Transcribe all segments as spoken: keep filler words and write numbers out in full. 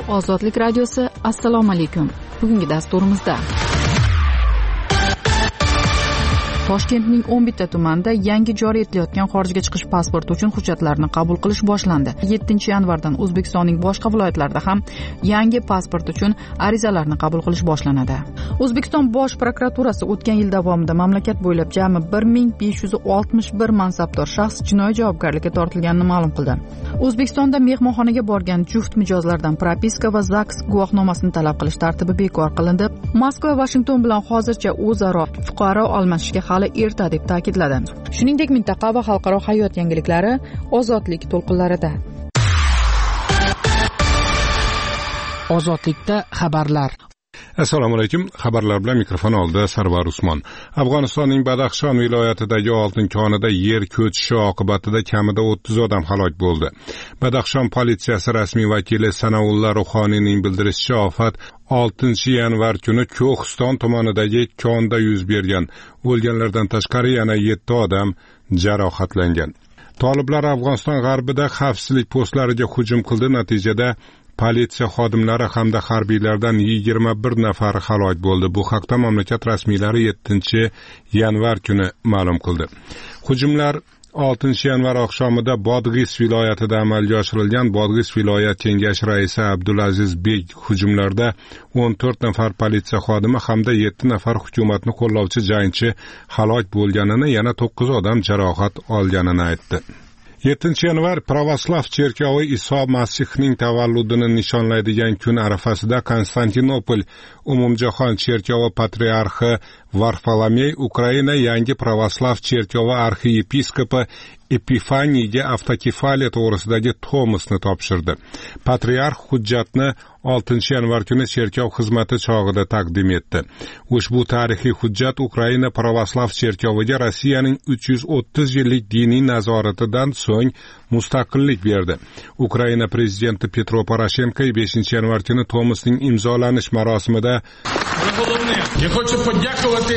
Ozodlik radiosi, assalomu alaykum. Bugungi dasturimizda Toshkentning o'n bitta tumanida yangi joriy etilayotgan xorijga chiqish pasporti uchun hujjatlarni qabul qilish boshlandi. yettinchi yanvardan O'zbekistonning boshqa viloyatlarida ham yangi pasport uchun arizalarni qabul qilish boshlanadi. O'zbekiston Bosh prokuraturasi o'tgan yil davomida mamlakat bo'ylab jami bir ming besh yuz oltmish bir mansabdor shaxs jinoiy javobgarlikka tortilganini ma'lum qildi. O'zbekistonda mehmonxonaga borgan juft mijozlardan propiska va zaks guvohnomasini talab qilish tartibi bekor qilindi. Moskva Washington bilan hozircha o'zaro fuqaro almashishga hali erta deb ta'kidladi. Shuningdek, mintaqa va xalqaro hayot yangiliklari ozodlik to'lqinlarida. Ozodlikda xabarlar. Assalomu alaykum. Xabarlar bilan mikrofon oldida Sarvar Usmon. Afg'onistonning Badaxshon viloyatidagi oltin konida yer ko'chishi oqibatida kamida o'ttiz odam halok bo'ldi. Badaxshon politsiyasi rasmiy vakili Sanaulla Ruhoniyning bildirishicha, ofat oltinchi yanvar kuni Ko'xiston tumanidagi konda yuz bergan. O'lganlardan tashqari yana yetti odam jarohatlangan. Toliblar Afg'oniston g'arbida xavfsizlik postlariga hujum qildi. Natijada politsiya xodimlari hamda harbiylardan yigirma bir nafari halok bo'ldi. Bu haqda mamlakat rasmiylari yettinchi yanvar kuni ma'lum qildi. Hujumlar oltinchi yanvar oqshomida Bodg'is viloyatida amalga oshirilgan. Bodg'is viloyat kengashi raisi Abdulaziz Beg hujumlarda o'n to'rt nafar politsiya xodimi hamda yetti nafar hukumatni qo'llovchi jangchi halok bo'lganini, yana to'qqiz odam jarohat olganini aytdi. yettinchi yanvar Pravoslav cherkovi Iso Masihning tavalludini nishonlaydigan kun arafasida Konstantinopol umumjahon cherkovi patriarxi Varfolomey Ukraina yangi Pravoslav cherkovi arxiyepiskopi Epifaniyga avtokefaliya to'g'risidagi Tomusni topshirdi. Patriarx hujjatni oltinchi yanvar kuni cherkov xizmati chog'ida taqdim etdi. Ushbu tarixiy hujjat Ukraina Pravoslav cherkoviga Rossiyaning uch yuz o'ttiz yillik diniy nazoratidan so'ng mustaqillik berdi. Ukraina prezidenti Petro Poroshenko beshinchi yanvar kuni Tomusning imzolanish marosimida Я хочу подякувати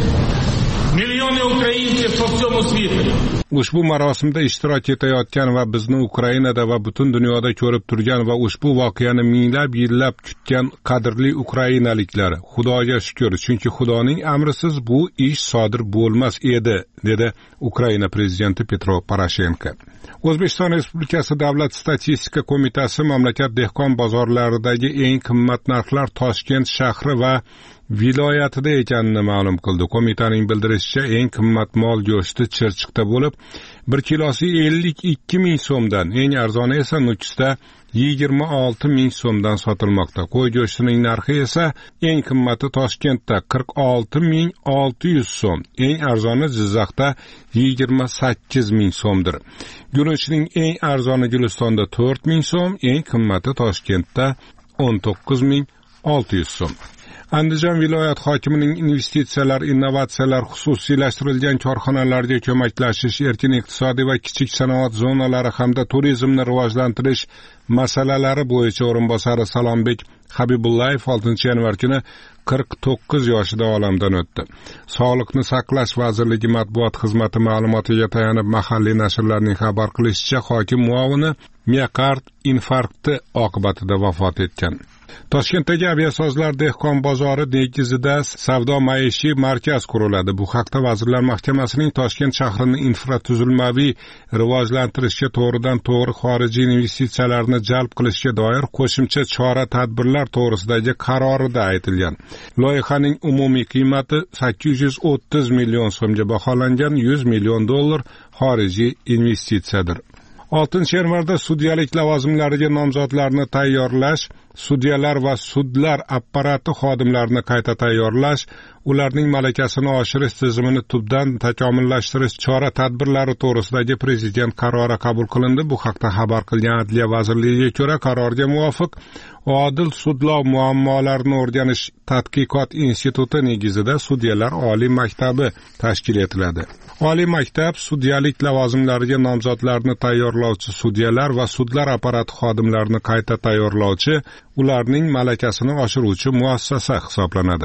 мільйони українців по всьому світу. Ushbu marosimda ishtirok etayotgan va bizni Ukrainada va butun dunyoda ko'rib turgan va ushbu voqeani minglab yillab kutgan qadrli ukrainaliklar, Xudoga shukr, chunki Xudoning amrisiz bu ish sodir bo'lmas edi, dedi Ukraina prezidenti Petro Poroshenko. O'zbekiston Respublikasi Davlat statistika qo'mitasi mamlakat dehqon bozorlaridagi eng qimmat narxlar Toshkent shahri va viloyatida ekanini ma'lum qildi. Qo'mitaning bildirishicha, eng qimmat mol go'shti Chirchiqda bo'lib, bir kilosi ellik ikki ming so'mdan, eng arzoni esa Nukusda yigirma olti ming so'mdan sotilmoqda. Qo'y go'shtining narxi esa eng qimmati Toshkentda qirq olti ming olti yuz so'm, eng arzoni Jizzaxda yigirma sakkiz ming so'mdir. Guruchning eng arzoni Gulistonda to'rt ming so'm, eng qimmati Toshkentda o'n to'qqiz ming olti yuz so'm. Andijon viloyat hokimining investitsiyalar, innovatsiyalar, xususiylashtirilgan korxonalarga ko'maklashish, erkin iqtisodiy va kichik sanoat zonalari hamda turizmni rivojlantirish masalalari bo'yicha o'rinbosari Salombek Habibullayev oltinchi yanvar kuni qirq to'qqiz yoshida olamdan o'tdi. Sog'liqni saqlash vazirligi matbuot xizmati ma'lumotiga tayanib mahalliy nashrlarning xabar qilishicha, hokim muovini miokard infarkti oqibatida vafot etgan. Toshkentdagi aviasozlar dehqon bozori negizida savdo maishiy markaz quriladi. Bu haqda Vazirlar Mahkamasining Toshkent shahrini infratuzilmaviy rivojlantirishga to'g'ridan to'g'ri xorijiy investitsiyalarni jalb qilishga doir qo'shimcha chora-tadbirlar to'g'risidagi qarorida aytilgan. Loyihaning umumiy qiymati sakkiz yuz o'ttiz million so'mga baholangan, yuz million dollar xorijiy investitsiyadir. oltinchi yanvarda sudyalik lavozimlariga nomzodlarni tayyorlash, sudyalar va sudlar apparati xodimlarini qayta tayyorlash, ularning malakasini oshirish tizimini tubdan takomillashtirish chora-tadbirlari to'g'risidagi prezident qarori qabul qilindi. Bu haqda xabar qilgan Adliya vazirligiga ko'ra, qarorga muvofiq Odil sudlov muammolarini o'rganish tadqiqot instituti negizida sudyalar oliy maktabi tashkil etiladi. Oliy maktab sudyalik lavozimlariga nomzodlarni tayyorlovchi sudyalar va sudlar apparati xodimlarini qayta tayyorlovchi, ularning malakasini oshiruvchi muassasa hisoblanadi.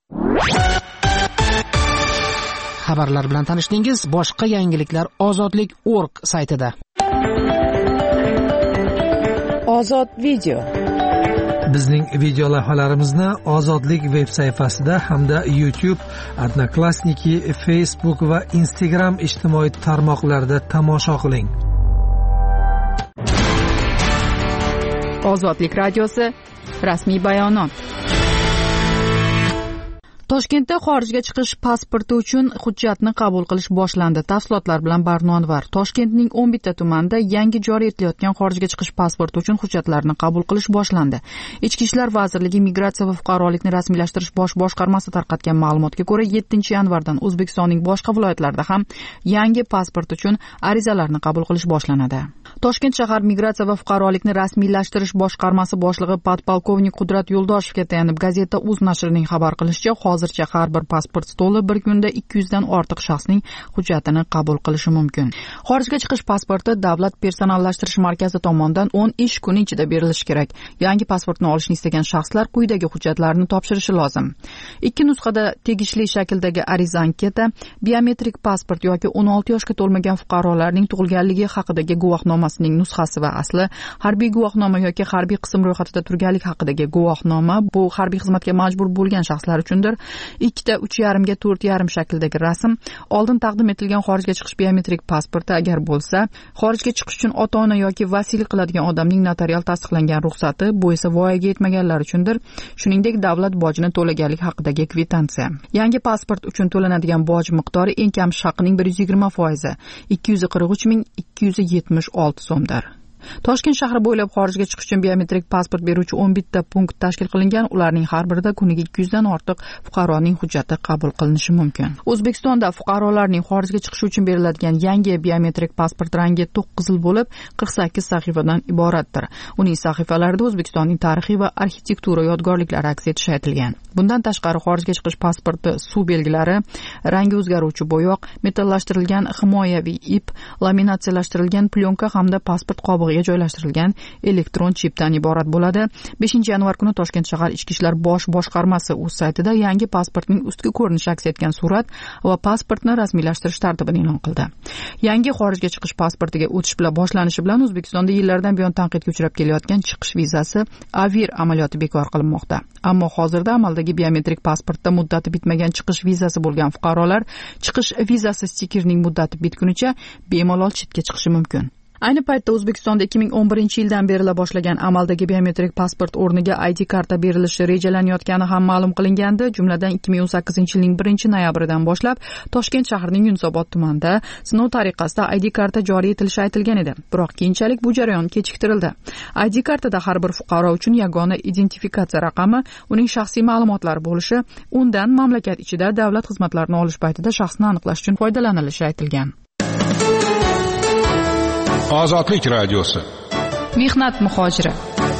Xabarlar bilan tanishdingiz. Boshqa yangiliklar ozodlik nokta org saytida. Ozod video. Bizning video lavhalarimizni Ozodlik veb sayfasida hamda YouTube, Odnoklassniki, Facebook va Instagram ijtimoiy tarmoqlarida tomosha qiling. Ozodlik radiosi rasmiy bayonot. Toshkentda xorijga chiqish pasporti uchun hujjatni qabul qilish boshlandi. Tafsilotlar bilan Barno Anvar. Toshkentning o'n bitta tumanida yangi joriy etilayotgan xorijga chiqish pasporti uchun hujjatlarni qabul qilish boshlandi. Ichki ishlar vazirligi Migratsiya va fuqarolikni rasmiylashtirish bosh boshqarmasi tarqatgan ma'lumotga ko'ra, yettinchi yanvardan O'zbekistonning boshqa viloyatlarida ham yangi pasport uchun arizalarni qabul qilish boshlanadi. Toshkent shahar Migratsiya va fuqarolikni rasmiylashtirish boshqarmasi boshlig'i podpolkovnik Qudrat Yo'ldoshevga tayanib Gazeta Uz nashrining xabar qilishicha, hozircha har bir pasport stoli bir kunda ikki yuz dan ortiq shaxsning hujjatini qabul qilishi mumkin. Xorijga chiqish pasporti Davlat personallashtirish markazi tomonidan o'n ish kuni ichida berilishi kerak. Yangi pasportni olishni istagan shaxslar quyidagi hujjatlarni topshirishi lozim. Ikki nusxada tegishli shakldagi ariza anketa, biometrik pasport yoki o'n olti yoshga to'lmagan fuqarolarning tug'ilganligi haqidagi guvohnomasining nusxasi va asli, harbiy guvohnoma yoki harbiy qism ro'yxatida turganlik haqidagi guvohnoma, bu harbiy xizmatga majbur bo'lgan shaxslar uchundir. ikkita uch yarim ga to'rt yarim shakldagi rasm, oldin taqdim etilgan xorijga chiqish biometrik pasporti agar bo'lsa, xorijga chiqish uchun ota-ona yoki vasiylik qiladigan odamning notarial tasdiqlangan ruxsati, bu esa voyaga yetmaganlar uchundir. Shuningdek, davlat bojini to'laganlik haqidagi kvitansiya. Yangi pasport uchun to'lanadigan boj miqdori eng kam haqining bir yuz yigirma foizi, ikki yuz qirq uch ming ikki yuz yetmish olti so'mdir. Toshkent shahri bo'ylab xorijga chiqish uchun biometrik pasport beruvchi o'n bitta punkt tashkil qilingan. Ularning har birida kuniga ikki yuz dan ortiq fuqaroning hujjati qabul qilinishi mumkin. O'zbekistonda fuqarolarning xorijga chiqishi uchun beriladigan yangi biometrik pasport rangi to'q qizil bo'lib, qirq sakkiz sahifadan iboratdir. Uning sahifalarida O'zbekistonning tarixiy va arxitektura yodgorliklari aks etishi aytilgan. Bundan tashqari xorijga chiqish pasporti suv belgilari, rangi o'zgaruvchi bo'yoq, metallashtirilgan himoyaviy ip, laminatsiyalashtirilgan plyonka hamda pasport qobig'iga joylashtirilgan elektron chipdan iborat bo'ladi. beshinchi yanvar kuni Toshkent shahar Ichki ishlar bosh boshqarmasi o'z saytida yangi pasportning ustki ko'rinishi aks etgan surat va pasportni rasmiylashtirish tartibini e'lon qildi. Yangi xorijga chiqish pasportiga o'tish bilan boshlanishi bilan O'zbekistonda yillardan buyon tanqidga uchrab kelayotgan chiqish vizasi Avir amaliyoti bekor qilinmoqda. Ammo hozirda amaldagi biometrik pasportda muddati bitmagan chiqish vizasi bo'lgan fuqarolar chiqish vizasi stikerining muddati bitgunicha bemalol chetga chiqishi mumkin. Ayni paytda O'zbekistonda ikki ming o'n birinchi yildan berila boshlagan amaldagi biometrik pasport o'rniga I D karta berilishi rejalanayotgani ham ma'lum qilingandi. Jumladan ikki ming o'n sakkizinchi yilning birinchi noyabridan boshlab Toshkent shahrining Yunusobod tumanida sinov tariqasida I D karta joriy etilishi aytilgan edi. Biroq keyinchalik bu jarayon kechiktirildi. I D kartada har bir fuqaro uchun yagona identifikatsiya raqami, uning shaxsiy ma'lumotlari bo'lishi, undan mamlakat ichida davlat xizmatlarini olish paytida shaxsni aniqlash uchun foydalanilishi aytilgan. Ozodlik radiosi. Mehnat muhojiri.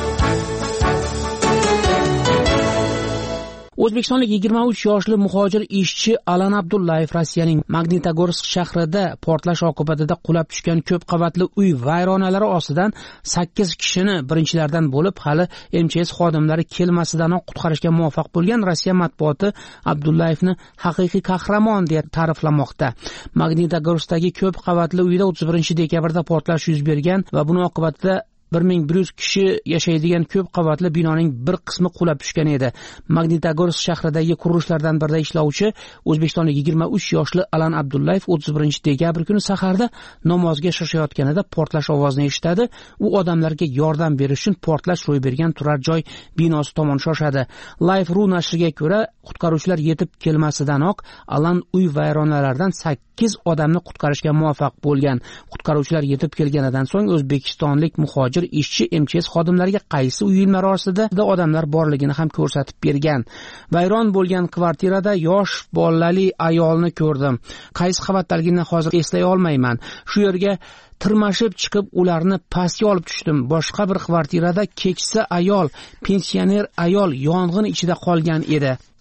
O'zbekistonlik yigirma uch yoshli muhojir ishchi Alan Abdullayev Rossiyaning Magnitogorsk shahrida portlash oqibatida qulab tushgan ko'p qavatli uy vayronalari ostidan sakkiz kishini birinchilardan bo'lib hali M Ch S xodimlari kelmasidanoq qutqarishga muvaffaq bo'lgan. Rossiya matbuoti Abdullayevni haqiqiy qahramon deb ta'riflamoqda. Magnitogorskdagi ko'p qavatli uyda o'ttiz birinchi dekabrda portlash yuz bergan va buning oqibatida bir ming bir yuz kishi yashaydigan ko'p qavatli binoning bir qismi qulab tushgan edi. Magnitogorsk shahridagi qurilishlardan birida ishlovchi O'zbekistonlik yigirma uch yoshli Alan Abdullayev o'ttiz birinchi dekabr kuni saharda namozga shoshayotganida portlash ovozini eshitadi. U odamlarga yordam berish uchun portlash ro'y bergan turar joy binosi tomon shoshadi. Life ru nashriga ko'ra, qutqaruvchilar yetib kelmasidanoq Alan uy vayronalaridan sakkiz odamni qutqarishga muvaffaq bo'lgan. Qutqaruvchilar yetib kelganidan so'ng o'zbekistonlik muhojir ishchi M Ch S xodimlariga qaysi uylar ostida odamlar borligini ham ko'rsatib bergan. Vayron bo'lgan kvartirada yosh bolali ayolni ko'rdim. Qaysi qavatdaligini hozir eslay olmayman. Shu yerga tirmashib chiqib ularni pastga olib tushdim. Boshqa bir kvartirada keksa ayol, pensioner ayol yong'in ichida qolgan edi.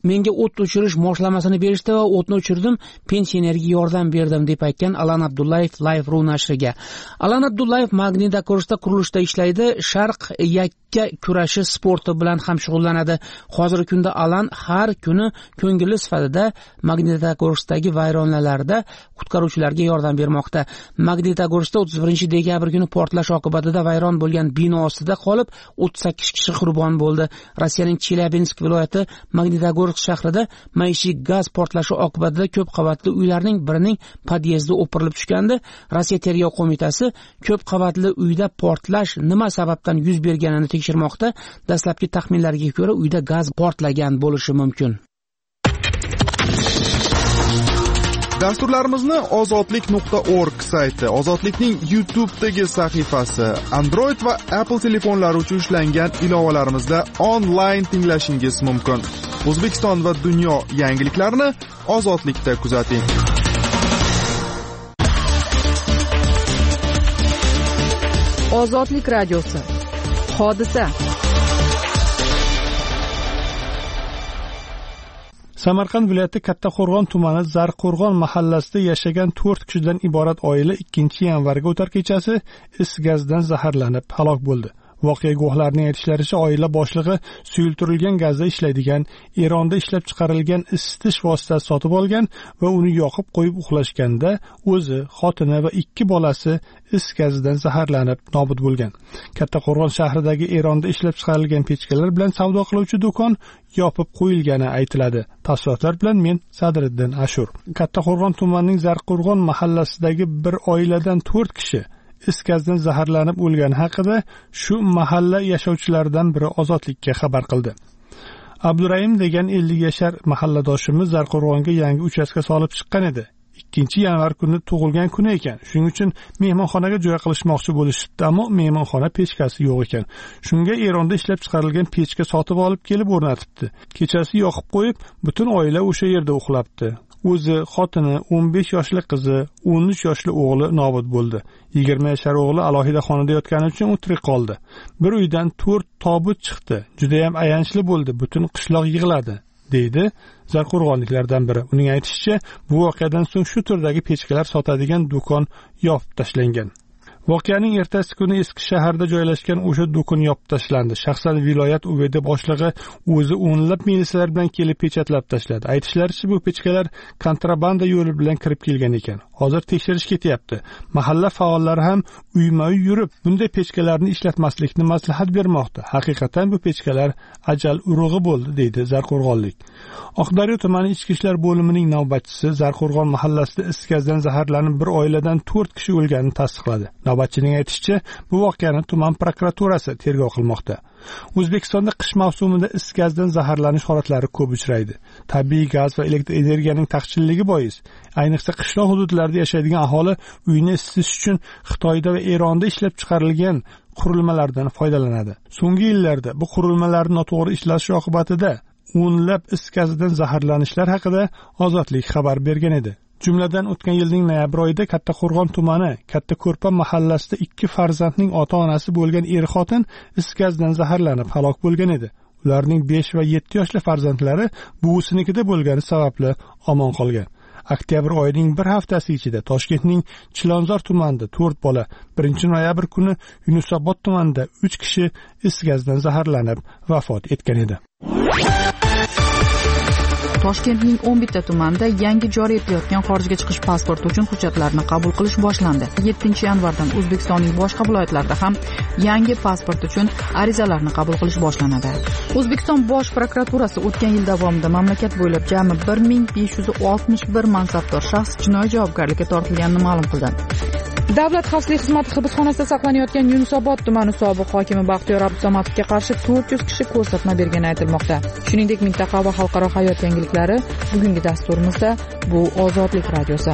menga o't o'chirish moshlamasini berishdi va o'tni o'chirdim, pensionerga yordam berdim deb aytgan Alan Abdullayev Live.ru nashriga. Alan Abdullayev Magnitagorsda qurilishda ishlaydi, sharq yakka kurashi sporti bilan ham shug'ullanadi. Hozirgi kunda Alan har kuni ko'ngilli sifatida Magnitagorsdagi vayronalarda qutqaruvchilarga yordam bermoqda. Magnitagorsda o'ttiz birinchi dekabr kuni portlash oqibatida vayron bo'lgan bino ostida qolib o'ttiz sakkiz kishi qurbon bo'ldi. Rossiyaning Chelyabinsk viloyati Magnitagorsk shahrida maishiy gaz portlashi oqibatida ko'p qavatli uylarning birining podyezdi o'pirilib tushgandi. Rossiya tergov qo'mitasi ko'p qavatli uyda portlash nima sababdan yuz berganini tekshirmoqda. Dastlabki taxminlarga ko'ra uyda gaz portlagan bo'lishi mumkin. Dasturlarimizni ozodlik nuqta org sayti, Ozodlikning YouTube'dagi sahifasi, Android va Apple telefonlari uchun ishlangan ilovalarimizda onlayn tinglashingiz mumkin. O'zbekiston va dunyo yangiliklarini Ozodlikda kuzating. Ozodlik radiosi. Hodisa. Samarqand viloyati Kattaqo'rg'on tumani Zarqo'rg'on mahallasida yashagan to'rt kishidan iborat oila ikkinchi yanvarga o'tar kechasi is gazdan zaharlanib halok bo'ldi. Voqea guvohlarining aytishlaricha, oila boshlig'i suyultirilgan gazda ishlaydigan, Eronda ishlab chiqarilgan isitish vositasi sotib olgan va uni yoqib qo'yib uxlashganda o'zi, xotini va ikki bolasi is gazidan zaharlanib nobud bo'lgan. Kattaqo'rg'on shahridagi Eronda ishlab chiqarilgan pechkalar bilan savdo qiluvchi do'kon yopib qo'yilgani aytiladi. Tafsilotlar bilan men Sadriddin Ashur. Kattaqo'rg'on tumanining Zarqo'rg'on mahallasidagi bir oiladan to'rt kishi is gazdan zaharlanib o'lgani haqida shu mahalla yashovchilaridan biri Ozodlikka xabar qildi. Abdurahim degan ellik yashar mahalladoshimiz Zarqo'rg'onga yangi uchastka solib chiqqan edi. ikkinchi yanvar kuni tug'ilgan kuni ekan. Shuning uchun mehmonxonaga joy qilishmoqchi bo'lishibdi, ammo mehmonxona pechkasi yo'q ekan. Shunga Eronda ishlab chiqarilgan pechka sotib olib kelib o'rnatibdi. Kechasi yoqib qo'yib, butun oila o'sha yerda uxlabdi. O'zi, xotini, o'n besh yoshli qizi, o'n uch yoshli o'g'li nobud bo'ldi. yigirma yashar o'g'li alohida xonada yotgani uchun u tirik qoldi. Bir uydan to'rt tobut chiqdi. Juda ham ayanchli bo'ldi. Butun qishloq yig'ladi, deydi Zarqo'rg'onliklardan biri. Uning aytishicha, bu voqeadan so'ng shu turdagi pechkalar sotadigan do'kon yopib tashlangan. Voqeaning ertasi kuni eski shaharda joylashgan o'sha do'kon yopib tashlandi. Shaxsan viloyat U V D boshlig'i o'zi o'nlab militsiyalar bilan kelib pechatlab tashladi. Aytishlaricha, bu pechkalar kontrabanda yo'li bilan kirib kelgan ekan. Hozir tekshirish ketyapti. Mahalla faollari ham uyma-uy yurib, bunday pechkalarni ishlatmaslikni maslahat bermoqda. Haqiqatan bu pechkalar ajal urug'i bo'ldi, deydi Zarqo'rg'onlik. Oqdaryo tumani ichki ishlar bo'limining navbatchisi Zarqo'rg'on mahallasida is gazdan zaharlanib bir oiladan to'rt kishi o'lganini tasdiqladi. Navbatchining aytishicha, bu voqeani tuman prokuraturasi tergov qilmoqda. O'zbekistonda qish mavsumida is gazdan zaharlanish holatlari ko'p uchraydi. Tabiiy gaz va elektr energiyaning taqchilligi bois, ayniqsa qishloq hududlarda yashaydigan aholi uyni isitish uchun Xitoyda va Eronda ishlab chiqarilgan qurilmalardan foydalanadi. So'nggi yillarda bu qurilmalarning noto'g'ri ishlatishi oqibatida o'nlab is gazidan zaharlanishlar haqida Ozodlik xabar bergan edi. Jumladan o'tgan yilning noyabr oyida Kattaqo'rg'on tumani Kattako'rpa mahallasida ikki farzandning ota-onasi bo'lgan er-xotin is gazdan zaharlanib halok bo'lgan edi. Ularning besh va yetti yoshli farzandlari buvisinikida bo'lgani sababli omon qolgan. Oktyabr oyining bir haftasi ichida Toshkentning Chilonzor tumanida to'rt bola, birinchi noyabr kuni Yunusobod tumanida uch kishi is gazdan zaharlanib vafot etgan edi. Toshkentning o'n bitta tumanida yangi joriy etilayotgan xorijga chiqish pasporti uchun hujjatlarni qabul qilish boshlandi. yettinchi yanvardan O'zbekistonning boshqa viloyatlarida ham yangi pasport uchun arizalarni qabul qilish boshlanadi. O'zbekiston Bosh prokuraturasi o'tgan yil davomida mamlakat bo'ylab jami bir ming besh yuz oltmish bir mansabdor shaxs jinoiy javobgarlikka tortilganini ma'lum qildi. Davlat xavfsizlik xizmati hibsxonasida saqlanayotgan Yunusobod tumani sobiq hokimi Baxtiyor Abdusamadovga qarshi to'rt yuz kishi ko'rsatma bergani aytilmoqda. Shuningdek, mintaqa va xalqaro hayot yangiliklari bugungi dasturimizda bu Ozodlik radiosi.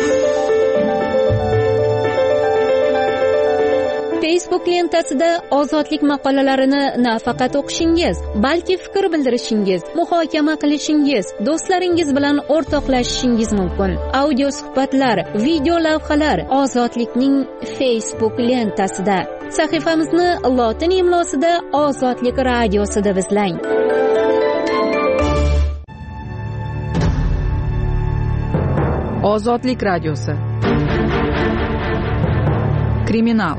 Facebook lentasida ozodlik maqolalarini nafaqat o'qishingiz, balki fikr bildirishingiz, muhokama qilishingiz, do'stlaringiz bilan o'rtoqlashishingiz mumkin. Audio suhbatlar, video lavhalar Ozodlikning Facebook lentasida. Sahifamizni lotin imlosida Ozodlik radiosida izlang. Ozodlik radiosi. Kriminal.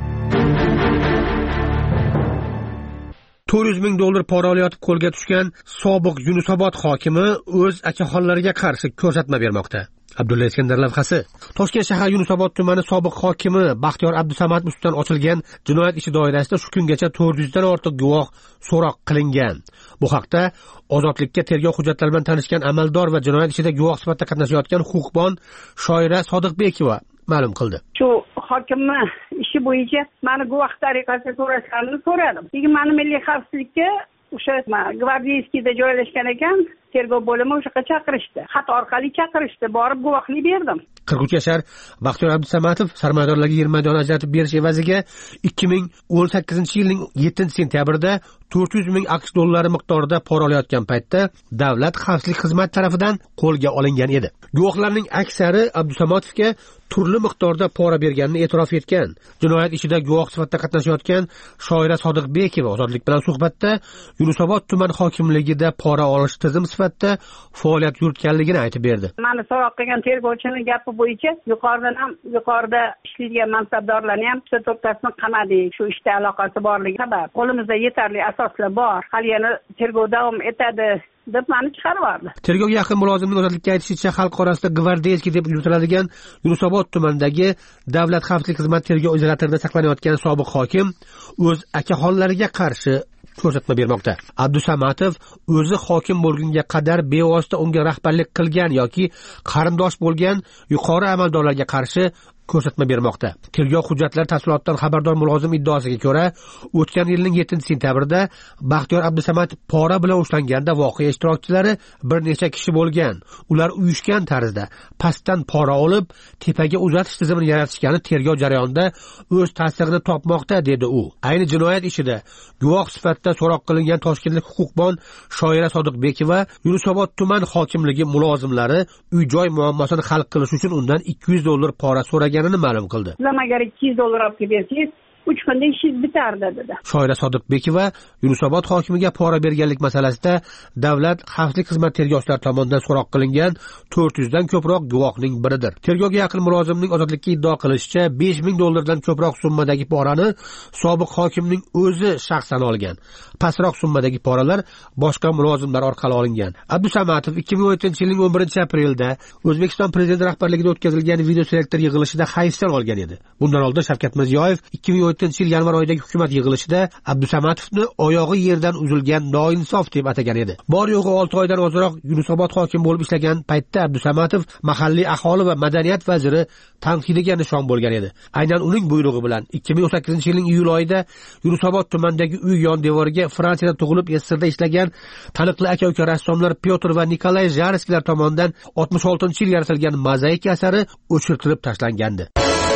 to'rt yuz ming dollar pora olayotib qo'lga tushgan sobiq Yunusobod hokimi o'z akaxonlariga qarshi ko'rsatma bermoqda. Abdulla Iskandar lavhasi. Toshkent shahar Yunusobod tumani sobiq hokimi Baxtiyor Abdusamatov ustidan ochilgan jinoyat ishi doirasida shu kungacha to'rt yuz dan ortiq guvoh so'roq qilingan. Bu haqda Ozodlikka tergov hujjatlari bilan tanishgan amaldor va jinoyat ishida guvoh sifatida qatnashayotgan huquqbon Shoira Sodiqbekova ma'lum qildi. Shu hokimni ishi bo'yicha meni guvoh tariqasida so'rashlarini so'radim. Keyin meni milliy xavfsizlikka o'sha Gvardiyskiyda joylashgan ekan, tergov bo'limi o'sha yerga chaqirishdi. Xat orqali chaqirishdi, borib guvohlik berdim. qirq uch yashar Baxtiyor Abdusamatov sarmoyadorlarga yer maydon ajratib berish evaziga ikki ming o'n sakkizinchi yilning yettinchi sentyabrida to'rt yuz ming aqsh dollari miqdorida pora olayotgan paytda Davlat xavfsizlik xizmati tarafidan qo'lga olingan edi. Guvohlarning aksari Abdusamatovga turli miqdorda pora berganini e'tirof etgan. Jinoyat ishida guvoh sifatida qatnashayotgan Shoira Sodiqbekova Ozodlik bilan suhbatda Yunusobod tuman hokimligida pora olish tizim sifatida faoliyat yuritganligini aytib berdi. Meni so'roq qilgan tergovchining gapi bo'yicha yuqoridan ham yuqorida ishlaydigan mansabdorlarni ham to'rttasini qamadik. Shu ishda aloqasi borligi sabab qo'limizda yetarli asoslar bor. Hali yana tergov davom etadi deb meni chiqarib yubordi. Tergovga yaqin mulozimning Ozodlikka aytishicha, xalq orasida Gvardiyskiy deb yuritiladigan Yunusobod tumanidagi Davlat xavfsizlik xizmati tergov izolyatorida saqlanayotgan sobiq hokim o'z akaxonlariga qarshi ko'rsatma bermoqda. Abdusamatov o'zi hokim bo'lgunga qadar bevosita unga rahbarlik qilgan yoki qarindosh bo'lgan yuqori amaldorlarga qarshi ko'rsatma bermoqda. Tergov hujjatlari tafsilotdan xabardor mulozim iddaosiga ko'ra, o'tgan yilning yettinchi sentyabrida Baxtiyor Abdusamatov pora bilan ushlanganda voqea ishtirokchilari bir necha kishi bo'lgan. Ular uyushgan tarzda pastdan pora olib, tepaga uzatish tizimini yaratishgani tergov jarayonida o'z tasdig'ini topmoqda, dedi u. Ayni jinoyat ishida guvoh sifatida so'roq qilingan toshkentlik huquqbon Shoira Sodiqbekova Yunusobod tuman hokimligi mulozimlari uy-joy muammosini hal qilish uchun undan ikki yuz dollar pora so'raganini ma'lum qildi. Sizlar agar ikki yuz dollar olib bersangiz, uch kunda ishingiz bitardi dedi. Shoira Sodiqbekova Yunusobod hokimiga pora berganlik masalasida Davlat xavfsizlik xizmati tergovchilari tomonidan so'roq qilingan to'rt yuz dan ko'proq guvohning biridir. Tergovga yaqin mulozimning Ozodlikka iddao qilishicha, besh ming dollardan ko'proq summadagi porani sobiq hokimning o'zi shaxsan olgan. Pastroq summadagi poralar boshqa mulozimlar orqali olingan. Abdusamatov ikki ming o'n yettinchi yilning o'n birinchi aprelida O'zbekiston prezidenti rahbarligida o'tkazilgan video selektor yig'ilishida hayfsan olgan edi. Bundan oldin Shavkat Mirziyoyev ikki ming o'n yettinchi yil yanvar oyidagi hukumat yig'ilishida Abdusamatovni oyog'i yerdan uzilgan noinsof deb atagan edi. Bor yo'g'i olti oydan ozroq Yunusobod hokim bo'lib ishlagan paytda Abdusamatov mahalliy aholi va madaniyat vaziri tanqidiga nishon bo'lgan edi. Aynan uning buyrug'i bilan ikki ming o'n sakkizinchi yilning iyul oyida Yunusobod tumanidagi uy yon devoriga Fransiyada tug'ilib Yesirda ishlagan taniqli aka-uka rassomlar Pyotr va Nikolay Jarskilar tomonidan oltmish oltinchi yil yaratilgan mozaik asari o'chirtirib tashlangandi.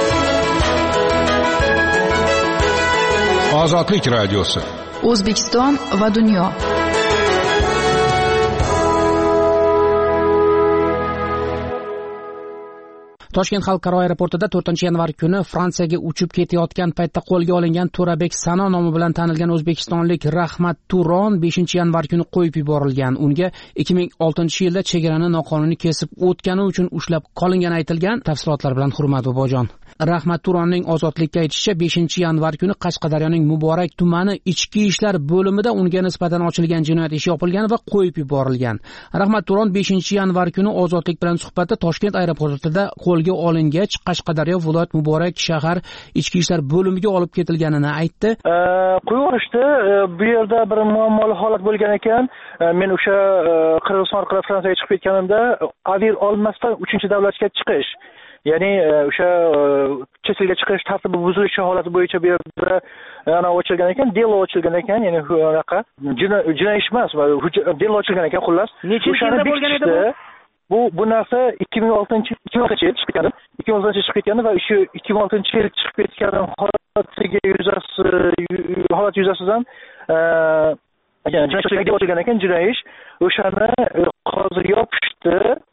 Ozodlik radiosi. O'zbekiston va dunyo. Toshkent xalqaro aeroportida to'rtinchi yanvar kuni Fransiyaga uchib ketayotgan paytda qo'lga olingan To'rabek Sano nomi bilan tanilgan o'zbekistonlik Rahmat Turon beshinchi yanvar kuni qo'yib yuborilgan. Unga ikki ming oltinchi yilda chegarani noqonuniy kesib o'tgani uchun ushlab qolingani aytilgan. Tafsilotlar bilan Hurmat Bobojon. Rahmat Turonning Ozodlikka aytishicha, beshinchi yanvar kuni Qashqadaryoning Muborak tumani ichki ishlar bo'limida unga nisbatan ochilgan jinoyat ishi yopilgan va qo'yib yuborilgan. Rahmat Turon beshinchi yanvar kuni Ozodlik bilan suhbatda Toshkent aeroportida qo'lga olingach, Qashqadaryo viloyat Muborak shahar ichki ishlar bo'limiga olib ketilganini aytdi. Qo'yishdi, bu yerda bir muammoli holat bo'lgan ekan. Men o'sha Qirg'iziston orqali Fransiyaga chiqib ketganimda avir olmasdan uchinchi davlatga chiqish, ya'ni o'sha chet elga chiqish tartibi buzilishi holati bo'yicha bu yerda ana ochilgan ekan, delo ochilgan ekan, ya'ni unaqa jinoiy ish emas, delo ochilgan ekan xullas. Nechinchi yilda bo'lgan edi bu? Bu bu narsa ikki ming oltinchi yil chiqib ketgan. ikki ming oltinchi yil chiqib ketgan va shu ikki ming oltinchi yil chiqib ketgan holatiga yuzasi holat yuzasidan jinoyat ochilgan ekan, jinoiy ish. O'shani hozir yopishdi.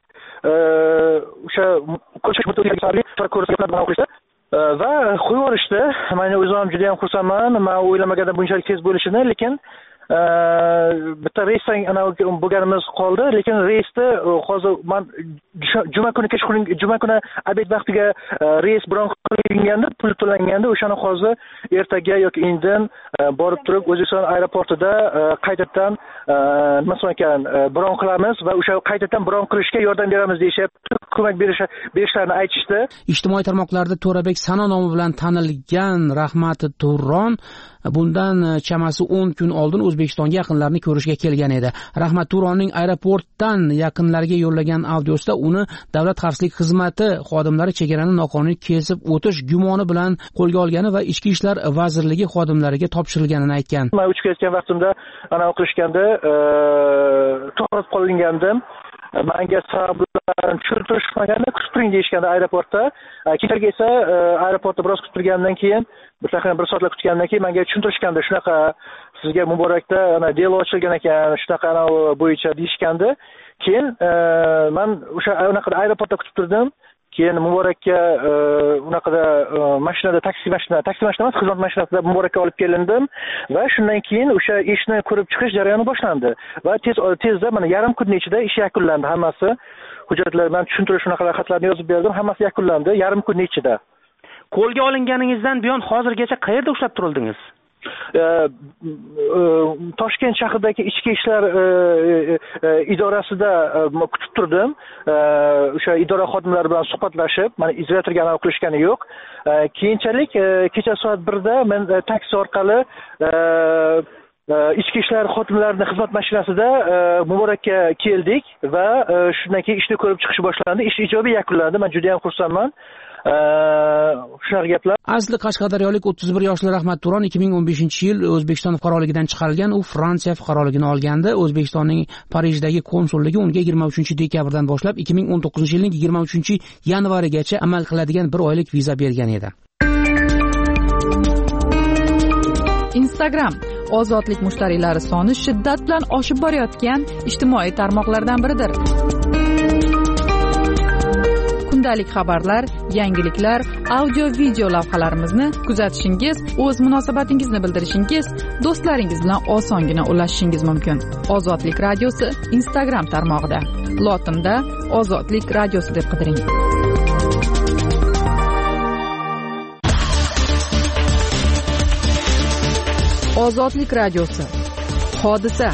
O'sha ko'chish muddatli prokurorlar bilan o'qishdi va qo'yib yuborishdi. Men o'zim ham juda ham xursandman. Men o'ylamagandim bunchalik tez bo'lishini, lekin bitta reysdan ana bo'lganimiz qoldi, lekin reysda hozir men juma kuni kechqurun juma kuni obed vaqtiga reys bron qilinganda, pul to'langanda o'shani hozir ertaga yoki indin borib turib O'zbekiston aeroportida qaytadan nima ekan bron qilamiz va o'sha qaytadan bron qilishga yordam beramiz deyishyapti, ko'mak berish berishlarini aytishdi. Ijtimoiy tarmoqlarda To'rabek Sano nomi bilan tanilgan Rahmati Turron bundan chamasi o'n kun oldin O'zbekistonga yaqinlarini ko'rishga kelgan edi. Rahmat Turronning aeroportdan yaqinlariga yo'llagan audiosida uni Davlat xavfsizlik xizmati xodimlari chegarani noqonuniy kesib o'tish gumoni bilan qo'lga olgani va Ichki ishlar vazirligi xodimlariga topshirilganini aytgan. Men uchib ketgan vaqtimda ana o'qishganda to'xtatib qolingandim. Menga sabablarni tushuntirishmaganda kutib turing deyishganda aeroportda. Kechagi esa aeroportda biroz kutib turgandan keyin bir taxminan bir soatlar kutgandan keyin menga tushuntirishganda shunaqa sizga Muborakda ana delo ochilgan ekan, shunaqa ana bo'yicha deyishganda, keyin men o'sha unaqada aeroportda kutib turdim. Keyin Muborakka unaqada mashinada taksi mashina, taksi mashina emas, xizmat mashinasida Muborakka olib kelindim va shundan keyin o'sha ishni ko'rib chiqish jarayoni boshlandi va tez tezda mana yarim kunning ichida ish yakunlandi hammasi. Hujjatlar men tushuntirish unaqa xatlarni yozib berdim, hammasi yakunlandi yarim kunning ichida. Qo'lga olinganingizdan buyon hozirgacha qayerda ushlab turildingiz? Toshkent shahridagi ichki ishlar idorasida kutib turdim. O'sha idora xodimlari bilan suhbatlashib, mana izolyatorga anav qilishgani yo'q. Keyinchalik kecha soat birda men taksi orqali ichki ishlar xodimlarining xizmat mashinasida Muborakka keldik va shundan keyin ishni ko'rib chiqish boshlandi. Ish ijobiy yakunlandi. Men juda ham xursandman. Shunaqa gaplar. Asli qashqadaryolik o'ttiz bir yoshli Rahmat Turon ikki ming o'n beshinchi yil O'zbekiston fuqaroligidan chiqarilgan. U Fransiya fuqaroligini olganda O'zbekistonning Parijdagi konsulligi unga yigirma uchinchi dekabrdan boshlab ikki ming o'n to'qqizinchi yilning yigirma uchinchi yanvarigacha amal qiladigan bir oylik viza bergan edi. Instagram ozodlik mushtariylari soni shiddat bilan oshib borayotgan ijtimoiy tarmoqlardan biridir. Kundalik xabarlar, yangiliklar, audio-video lavhalarimizni kuzatishingiz, o'z munosabatingizni bildirishingiz, do'stlaringiz bilan osongina ulashishingiz mumkin. Ozodlik radiosi Instagram tarmog'ida. Lotinda Ozodlik radiosi deb qidiring. Ozodlik radiosi. Hodisa.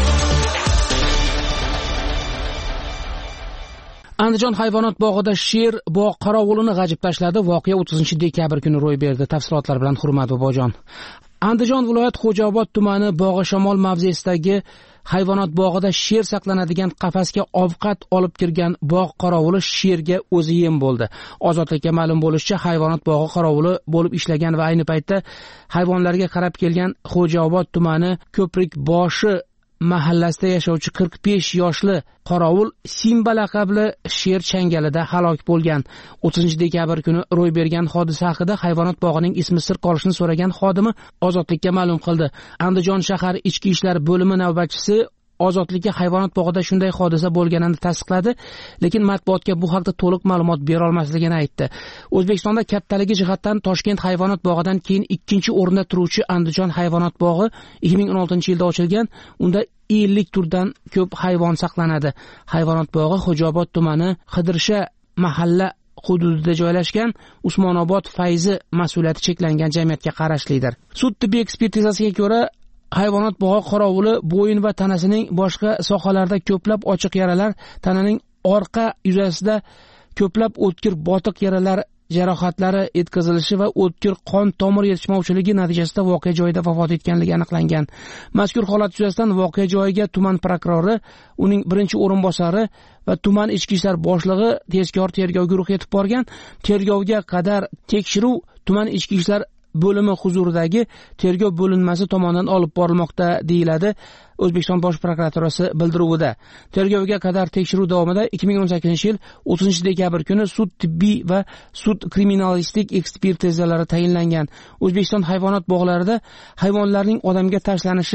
Andijon hayvonot bog'ida sher bog' qorovulini g'ajib tashladi. Voqea o'ttizinchi dekabr kuni ro'y berdi. Tafsilotlar bilan Hurmat bobojon. Andijon viloyat Xo'jaobod tumani Bog'ishamol mavzesidagi hayvonot bog'ida sher saqlanadigan qafasga ovqat olib kirgan bog' qorovuli sherga o'zi yem bo'ldi. Ozodlikka ma'lum bo'lishicha, hayvonot bog'i qorovuli bo'lib ishlagan va ayni paytda hayvonlarga qarab kelgan Xo'jaobod tumani Ko'prik boshi mahallasida yashovchi qirq besh yoshli qorovul Simba laqabli sher changalida halok bo'lgan. o'ttizinchi dekabr kuni ro'y bergan hodisa haqida hayvonot bog'ining ismi sir qolishini so'ragan xodimi Ozodlikka ma'lum qildi. Andijon shahar ichki ishlar bo'limi navbatchisi Ozodlikka hayvonot bog'ida shunday hodisa bo'lganini tasdiqladi, lekin matbuotga bu haqda to'liq ma'lumot bera olmasligini aytdi. O'zbekistonda kattaligi jihatdan Toshkent hayvonot bog'idan keyin ikkinchi o'rinda turuvchi Andijon hayvonot bog'i ikki ming o'n oltinchi yilda ochilgan. Unda ellik turdan ko'p hayvon saqlanadi. Hayvonot bog'i Xo'jaobod tumani Qidirsha mahalla hududida joylashgan. Usmonobod Fayzi mas'uliyati cheklangan jamiyatga qarashlidir. Sud tibbiy ekspertizasiga ko'ra, hayvonot bog'i qorovuli bo'yin va tanasining boshqa sohalarida ko'plab ochiq yaralar, tananing orqa yuzasida ko'plab o'tkir botiq yaralar, jarohatlari yetkazilishi va o'tkir qon tomir yetishmovchiligi natijasida voqea joyida vafot etganligi aniqlangan. Mazkur holat yuzasidan voqea joyiga tuman prokurori, uning birinchi o'rinbosari va tuman ichki ishlar boshlig'i tezkor tergov guruhi yetib borgan. Tergovga qadar tekshiruv tuman ichki ishlar bo'limi huzuridagi tergov bo'linmasi tomonidan olib borilmoqda, deyiladi O'zbekiston Bosh prokuraturasi bildiruvida. Tergovga qadar tekshiruv davomida ikki ming o'n sakkizinchi yil o'ttizinchi dekabr kuni sud tibbiy va sud kriminalistik ekspertizalari tayinlangan. O'zbekiston hayvonot bog'larida hayvonlarning odamga tashlanishi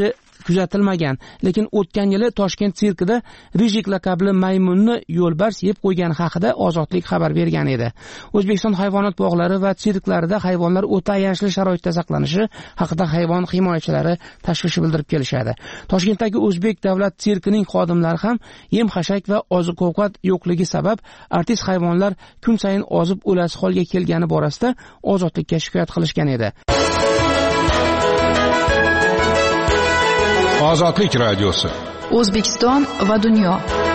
kuzatilmagan, lekin o'tgan yili Toshkent sirkida Rijik laqabli maymunni yo'lbars yeb qo'ygani haqida Ozodlik xabar bergan edi. O'zbekiston hayvonot bog'lari va sirklarida hayvonlar o'ta ayanchli sharoitda saqlanishi haqida hayvon himoyachilari tashvish bildirib kelishadi. Toshkentdagi O'zbek davlat sirkining xodimlari ham yem-xashak va oziq-ovqat yo'qligi sabab artist hayvonlar kun sayin ozib o'lasi holga kelgani borasida Ozodlikka shikoyat qilishgan edi. Ozodlik radiosi. O'zbekiston va dunyo.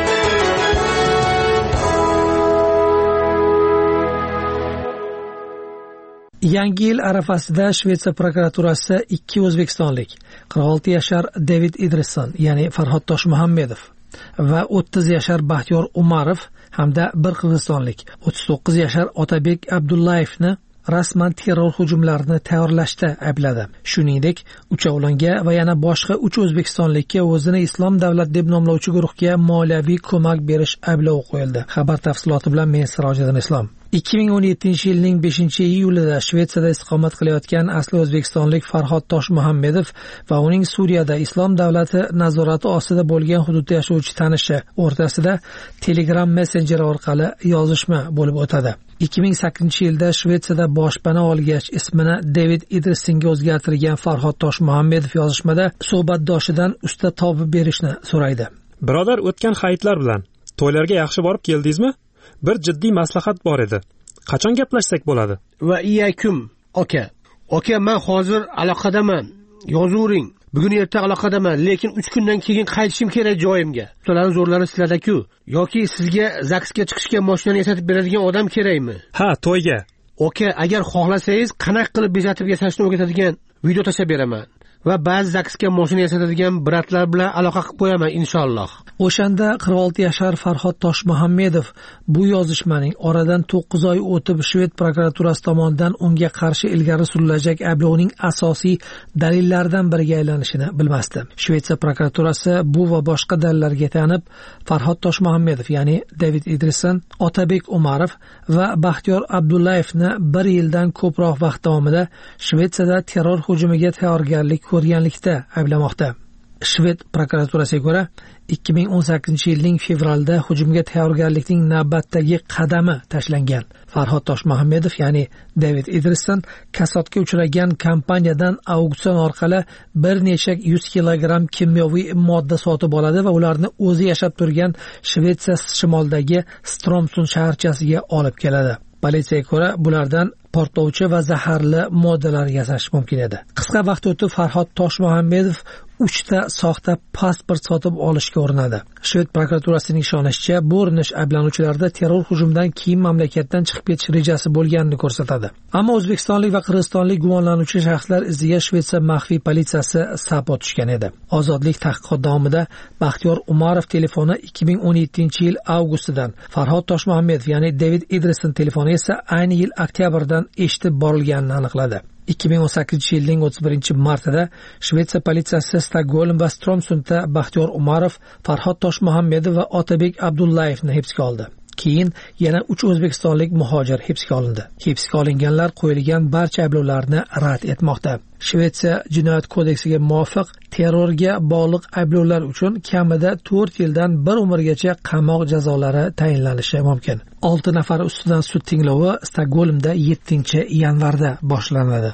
Yangi yil arafasida Shvetsiya prokuraturasi ikki o'zbekistonlik, qirq olti yashar David Idrisson, ya'ni Farhod Toshmuhammedov va o'ttiz yashar Baxtiyor Umarov hamda bir qirg'izistonlik, o'ttiz to'qqiz yashar Otabek Abdullayevni rasman terror hujumlarini tayyorlashda aybladi. Shuningdek, uchovlonga va yana boshqa uch o'zbekistonlikka o'zini Islom davlat deb nomlovchi guruhga moliyaviy ko'mak berish ayblovi qo'yildi. Xabar tafsiloti bilan men Sirojiddin Islom. ikki ming o'n yettinchi yilning beshinchi iyulida Shvetsiyada istiqomat qilayotgan asli o'zbekistonlik Farhod Toshmuhammedov va uning Suriyada Islom davlati nazorati ostida bo'lgan hududda yashovchi tanishi o'rtasida Telegram messenjeri orqali yozishma bo'lib o'tadi. ikki ming sakkizinchi yilda Shvetsiyada boshpana olgach ismini David Idrissonga o'zgartirgan Farhod Toshmuhammedov yozishmada suhbatdoshidan usta topib berishni so'raydi. Birodar, o'tgan hayitlar bilan to'ylarga yaxshi borib keldingizmi? Bir jiddiy maslahat bor edi. Qachon gaplashsak bo'ladi? Va iyakum, aka. Aka, men hozir aloqadaman. Yozuvring. Bugun erta aloqadaman, lekin uch kundan keyin qaytishim kerak joyimga. Ularning zo'rlari sizlarda-ku. Yoki sizga zaksga chiqishga mashinani yasatib beradigan odam kerakmi? Ha, to'yga. Aka, agar xohlasangiz, qanaqa qilib bezatib yasashni o'rgatadigan video tashab beraman. Va ba'zi zaksga mashina yasatadigan bratlar bilan aloqa qilib qo'yaman inshaalloh. O'shanda qirq olti yashar Farhod Toshmuhammedov bu yozishmaning oradan to'qqiz oy o'tib Shved prokuraturasi tomonidan unga qarshi ilgari surilajak ayblovning asosiy dalillaridan biriga aylanishini bilmasdi. Shvetsiya prokuraturasi bu va boshqa dalillarga tayanib Farhod Toshmuhammedov, ya'ni David Idrisson, Otabek Umarov va Baxtiyor Abdullayevni bir yildan ko'proq vaqt davomida Shvetsiyada terror hujumiga tayyorgarlik ko'rganlikda ayblamoqda. Shved prokuraturasiga ko'ra, ikki ming o'n sakkizinchi yilning fevralda hujumga tayyorgarlikning navbatdagi qadami tashlangan. Farhod Toshmuhammedov, ya'ni David Idrisson, kasodga uchragan kompaniyadan auksion orqali bir necha yuz kilogramm kimyoviy modda sotib oladi va ularni o'zi yashab turgan Shvetsiya shimolidagi Stromsund shaharchasiga olib keladi. Politsiyaga ko'ra, bulardan portlovchi va zaharli moddalar yasash mumkin edi. Qisqa vaqt o'tib Farhod Toshmuhammedov uchta soxta pasport sotib olishga urinadi. Shved prokuraturasining ishonishicha, bu urinish ayblanuvchilarda terror hujumidan keyin mamlakatdan chiqib ketish rejasi bo'lganini ko'rsatadi. Ammo o'zbekistonlik va qirg'izistonlik gumonlanuvchi shaxslar iziga Shvetsiya maxfiy politsiyasi sapot tushgan edi. Ozodlik tadqiqot davomida Baxtiyor Umarov telefoni ikki ming o'n yettinchi yil avgustidan, Farhod Toshmuhammedov, ya'ni David Idrisson telefoni esa ayni yil oktyabrdan eshitib borilganini aniqladi. ikki ming o'n sakkizinchi yilning o'ttiz birinchi martida Shvetsiya politsiyasi Stokgolm va Stromsundda Baxtiyor Umarov, Farhod Toshmuhammedov va Otabek Abdullayevni hibsga oldi. Keyin yana uch o'zbekistonlik muhojir hibsga olindi. Hibsga olinganlar qo'yilgan barcha ayblovlarni rad etmoqda. Shvetsiya jinoyat kodeksiga muvofiq terrorga bog'liq ayblovlar uchun kamida to'rt yildan bir umrgacha qamoq jazolari tayinlanishi mumkin. olti nafar ustidan sud tinglovi Stokgolmda yettinchi yanvarda boshlanadi.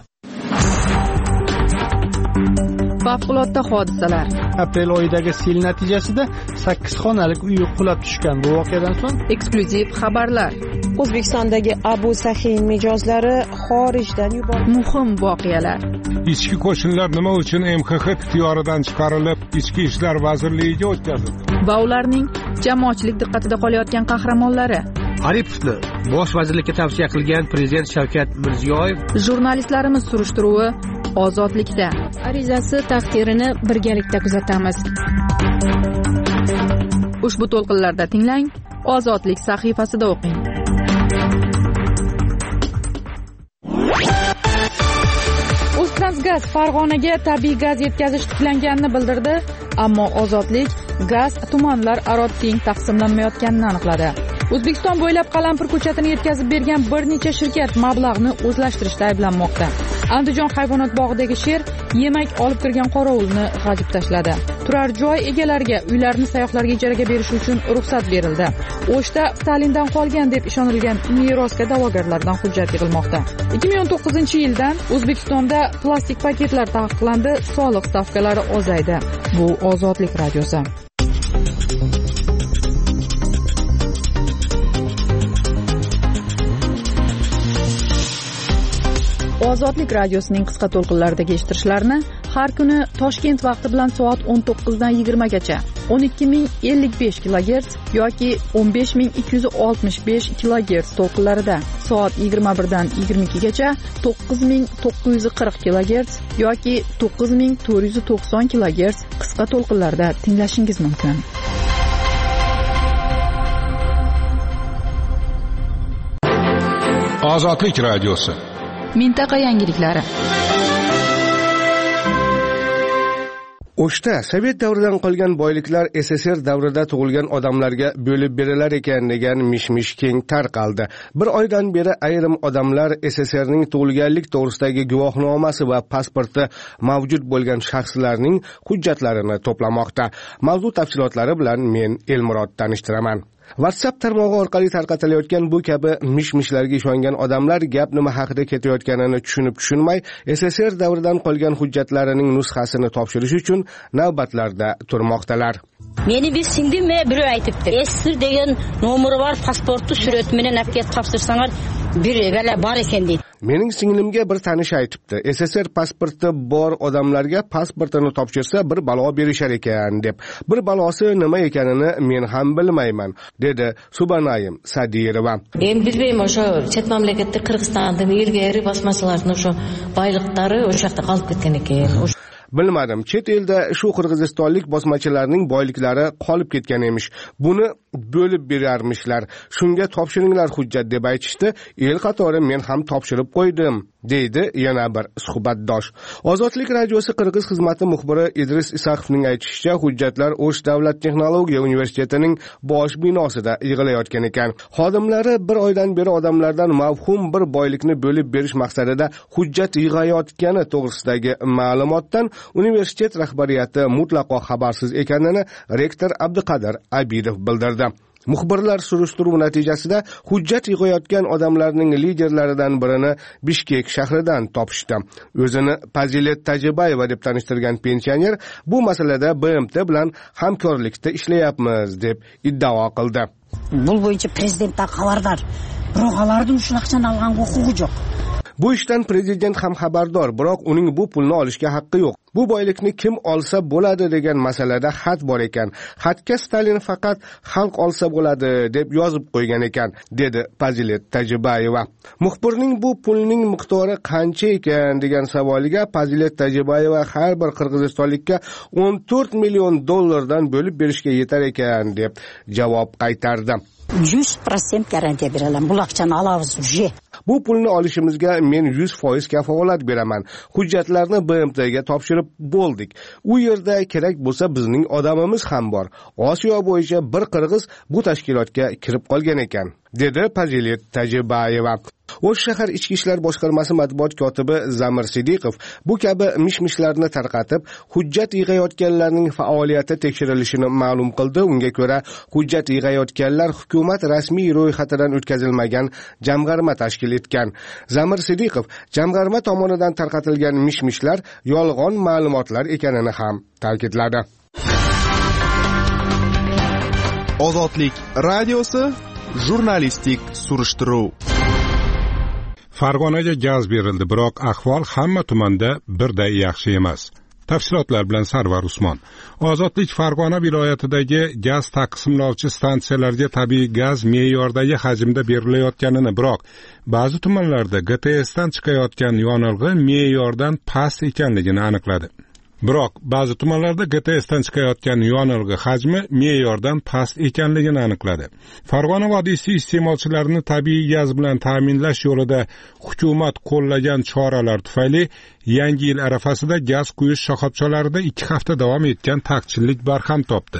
Favqulodda hodisalar. Aprel oyidagi sel natijasida sakkiz xonalik uy qulab tushgan. Bu voqeadan so'ng eksklyuziv xabarlar. O'zbekistondagi Abu Sahin mijozlari xorijdan yuborildi. Muhim voqealar. Ichki qo'shinlar nima uchun M X X ixtiyoridan chiqarilib, Ichki ishlar vazirligiga o'tkazildi? Va ularning jamoatchilik diqqatida qolayotgan qahramonlari. Aripovni bosh vazirlikka tavsiya qilgan prezident Shavkat Mirziyoyev. Jurnalistlarimiz surishtiruvi Ozodlikda. Arizasi taqdirini birgalikda kuzatamiz. Ushbu to'lqinlarda tinglang, Ozodlik sahifasida o'qing. O'ztransgaz Farg'onaga tabiiy gaz yetkazish tiklanganini bildirdi, ammo Ozodlik gaz tumanlar aro teng taqsimlanmayotganini aniqladi. O'zbekiston bo'ylab qalampir ko'chatini yetkazib bergan bir necha shirkat mablag'ni o'zlashtirishda ayblanmoqda. Andijon hayvonot bog'idagi sher yemak olib kirgan qorovulni g'ajib tashladi. Turar joy egalariga uylarni sayyohlarga ijaraga berish uchun ruxsat berildi. O'shda Stalindan qolgan deb ishonilgan merosga da'vogarlardan hujjat yig'ilmoqda. ikki ming o'n to'qqizinchi yildan O'zbekistonda plastik paketlar taqiqlandi, soliq stavkalari ozaydi. Bu Ozodlik radiosi. Ozodlik radiosining qisqa to'lqinlaridagi eshittirishlarni har kuni Toshkent vaqti bilan soat o'n to'qqizdan yigirmagacha o'n ikki ming ellik besh kilogerts yoki o'n besh ming ikki yuz oltmish besh kilogerts to'lqinlarida, soat yigirma birdan yigirma ikkigacha to'qqiz ming to'qqiz yuz qirq kilogerts yoki to'qqiz ming to'rt yuz to'qson kilogerts qisqa to'lqinlarda tinglashingiz mumkin. Ozodlik radiosi. Mintaqa yangiliklari. O'shda Sovet davridan qolgan boyliklar S S R davrida tug'ilgan odamlarga bo'lib berilar ekan degan mish-mish keng tarqaldi. Bir oydan beri ayrim odamlar S S Rning tug'ilganlik to'g'risidagi guvohnomasi va pasporti mavjud bo'lgan shaxslarning hujjatlarini to'plamoqda. Mavzu tafsilotlari bilan men Elmurod tanishtiraman. WhatsApp tarmog'i orqali tarqatilayotgan bu kabi mish-mishlarga ishongan odamlar gap nima haqida ketayotganini tushunib tushunmay S S R davridan qolgan hujjatlarining nusxasini topshirish uchun navbatlarda turmoqdalar. Meni bir singdimmi biri aytibdi. S S R degan nomeri bor, pasportni surat bilan apga topshirsanlar bir gala bor ekan deydi. Mening singlimga bir tanish aytibdi. S S R pasporti bor odamlarga pasportini topshirsa bir balo berishar ekan deb. Bir balosi nima ekanini men ham bilmayman, dedi Subanayim Sadirova. Men bilmayman, o'sha chet mamlakatda Qirg'izistondan ilgari bosmachilarning o'sha boyliqlari o'sha yoqda qolib ketgan ekan. Bilmadim, chet elda shu qirg'izistonlik bosmachilarning boyliklari qolib ketgan emish. Buni bo'lib berarmishlar. Shunga topshiringlar hujjat deb aytishdi. El qatori men ham topshirib qo'ydim, deydi yana bir suhbatdosh. Ozodlik radiosi Qirg'iz xizmati muxbiri Idris Isaqovning aytishicha, hujjatlar O'sh davlat texnologiya universitetining bosh binosida yig'ilayotgan ekan. Xodimlari bir oydan beri odamlardan mavhum bir boylikni bo'lib berish maqsadida hujjat yig'ayotgani to'g'risidagi ma'lumotdan universitet rahbariyati mutlaqo xabarsiz ekanini rektor Abduqadir Abidov bildirdi. Muxbirlar surishtiruv natijasida hujjat yig'ayotgan odamlarning liderlaridan birini Bishkek shahridan topishdi. O'zini Fazilet Tajibayeva deb tanishtirgan pensioner bu masalada B M T bilan hamkorlikda ishlayapmiz deb iddao qildi. Bu bo'yicha prezidentdan xabardor. Biroq ularning shu vaqtdan olgan huquqi yo'q. Bu ishdan prezident ham xabardor, biroq uning bu pulni olishga haqqi yo'q. Bu boylikni kim olsa bo'ladi degan masalada xat bor ekan. Xatga Stalin faqat xalq olsa bo'ladi deb yozib qo'ygan ekan, dedi Fazilet Tajibayeva. Muxbirning bu pulning miqdori qancha ekan degan savoliga Fazilet Tajibayeva har bir qirg'izistonlikka o'n to'rt million dollardan bo'lib berishga yetar ekan deb javob qaytardi. yuz foiz garantiya beraman. Bu vaqtdan olamiz uje. Bu pulni olishimizga men yuz foiz kafolat beraman. Hujjatlarni B M T'ga topshirib bo'ldik. U yerda kerak bo'lsa bizning odamimiz ham bor. Osiyo bo'yicha bir qirg'iz bu tashkilotga kirib qolgan ekan, dedi Fazilet Tajibayeva. O'sh shahar ichki ishlar boshqarmasi matbuot kotibi Zamir Sidiqov bu kabi mish-mishlarni tarqatib, hujjat yig'ayotganlarning faoliyati tekshirilishini ma'lum qildi. Unga ko'ra, hujjat yig'ayotganlar hukumat rasmiy ro'yxatidan o'tkazilmagan jamg'arma tashkil etgan. Zamir Sidiqov jamg'arma tomonidan tarqatilgan mish-mishlar yolg'on ma'lumotlar ekanini ham ta'kidladi. Ozodlik radiosi jurnalistik surishtiruv. Farg'onaga gaz berildi, biroq ahvol hamma tumanda birday yaxshi emas. Tafsilotlar bilan Sarvar Usmon. Ozodlik Farg'ona viloyatidagi gaz taqsimlovchi stansiyalarga tabiiy gaz me'yordagi hajmda berilayotganini, biroq ba'zi tumanlarda G T S'dan chiqayotgan yonilg'i me'yordan past ekanligini aniqladi. Biroq ba'zi tumanlarda G T S'dan chiqayotgan yonilg'i hajmi me'yordan past ekanligini aniqladi. Farg'ona vodiysi iste'molchilarini tabiiy gaz bilan ta'minlash yo'lida hukumat qo'llagan choralar tufayli yangi yil arafasida gaz quyish shoxobchalarida ikki hafta davom etgan taqchillik barham topdi.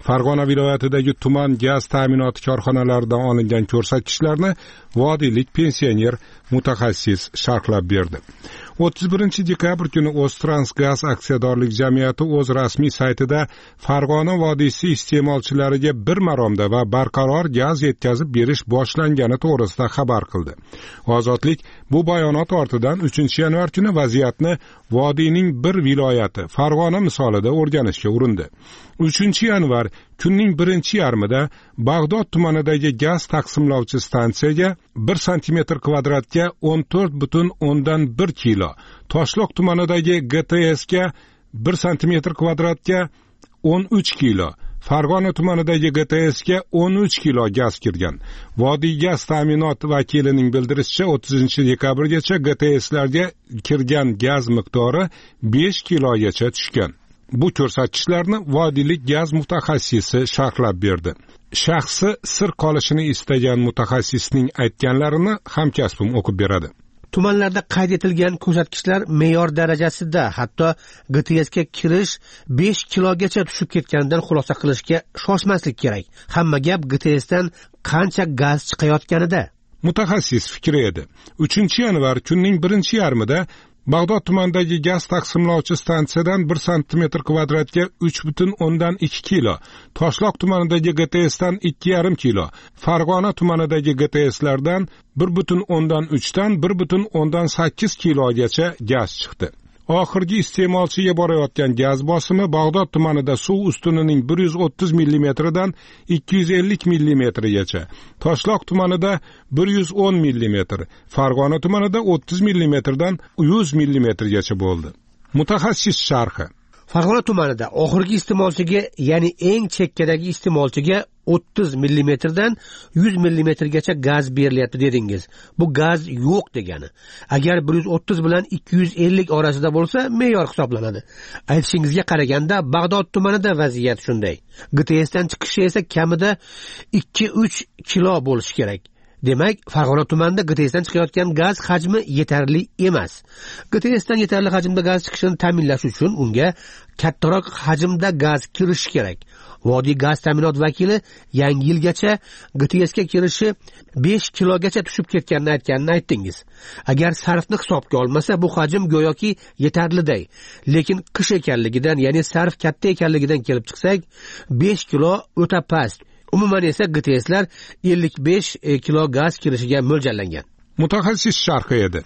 Farg'ona viloyatidagi tuman gaz ta'minoti korxonalaridan olingan ko'rsatkichlarni vodiylik pensioner mutaxassis sharhlab berdi. o'ttiz birinchi dekabr kuni O'ztransgaz aksiyadorlik jamiyati o'z rasmiy saytida Farg'ona vodiysi iste'molchilariga bir maromda va barqaror gaz yetkazib berish boshlangani to'g'risida xabar qildi. Ozodlik bu bayonot ortidan uchinchi yanvar kuni vaziyatni vodiyning bir viloyati Farg'ona misolida o'rganishga urindi. uchinchi yanvar kunning birinchi yarmida Bag'dod tumanidagi gaz taqsimlovchi stansiyaga bir santimetr kvadratga o'n to'rt butun o'ndan bir kilo, Toshloq tumanidagi G T S ga bir santimetr kvadratga o'n uch kilo, Farg'ona tumanidagi G T S ga o'n uch kilo gaz kirgan. Vodiy gaz ta'minot vakilining bildirishicha o'ttizinchi dekabrgacha G T S'larga kirgan gaz miqdori besh kilogacha tushgan. Bu ko'rsatkichlarni vodiylik gaz mutaxassisi sharhlab berdi. Shaxsi sir qolishini istagan mutaxassisning aytganlarini hamkasbim o'qib beradi. Tumanlarda qayd etilgan ko'rsatkichlar me'yor darajasida, hatto G T S ga kirish besh kilogacha tushib ketganidan xulosa qilishga shoshmaslik kerak. Hamma gap G T S dan qancha gaz chiqayotganida. Mutaxassis fikri edi. uchinchi yanvar kunning birinchi yarmida Bag'dod tumanidagi gaz taqsimlovchi stansiyadan bir santimetr kvadratga uch butun o'ndan ikki kilo, Toshloq tumanidagi G T S dan ikki yarim kilo, Farg'ona tumanidagi G T S'lardan bir butun o'ndan uch dan bir butun o'ndan sakkiz kilogacha gaz chiqdi. Oxirgi iste'molchiga borayotgan gaz bosimi Bag'dod tumanida suv ustunining bir yuz o'ttiz millimetrdan ikki yuz ellik millimetrgacha, Toshloq tumanida bir yuz o'n millimetr, Farg'ona tumanida o'ttiz millimetrdan yuz millimetrgacha bo'ldi. Mutaxassis sharhi: Farg'ona tumanida oxirgi iste'molchiga, ya'ni eng chekkadagi iste'molchiga o'ttiz millimetrdan yuz millimetrgacha gaz berilyapti dedingiz. Bu gaz yo'q degani. Agar bir yuz o'ttiz bilan ikki yuz ellik orasida bo'lsa, me'yor hisoblanadi. Aytishingizga qaraganda Bag'dod tumanida vaziyat shunday. G T S dan chiqishi esa kamida ikki uch kilo bo'lishi kerak. Demak, Farg'ona tumanida G T S dan chiqayotgan gaz hajmi yetarli emas. G T S dan yetarli hajmda gaz chiqishini ta'minlash uchun unga kattaroq hajmda gaz kirishi kerak. Vodiy gaz ta'minot vakili yangi yilgacha G T S ga kirishi besh kilogacha tushib ketganini aytganini aytdingiz. Agar sarfni hisobga olmasa, bu hajm go'yoki yetarliday. Lekin qish ekanligidan, ya'ni sarf katta ekanligidan kelib chiqsak, besh kilo o'ta past. Umuman esa G T S'lar ellik besh kilo gaz kirishiga mo'ljallangan. Mutaxassis sharhi edi.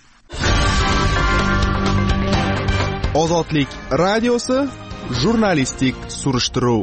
Ozodlik radiosi, jurnalistik surishtiruv.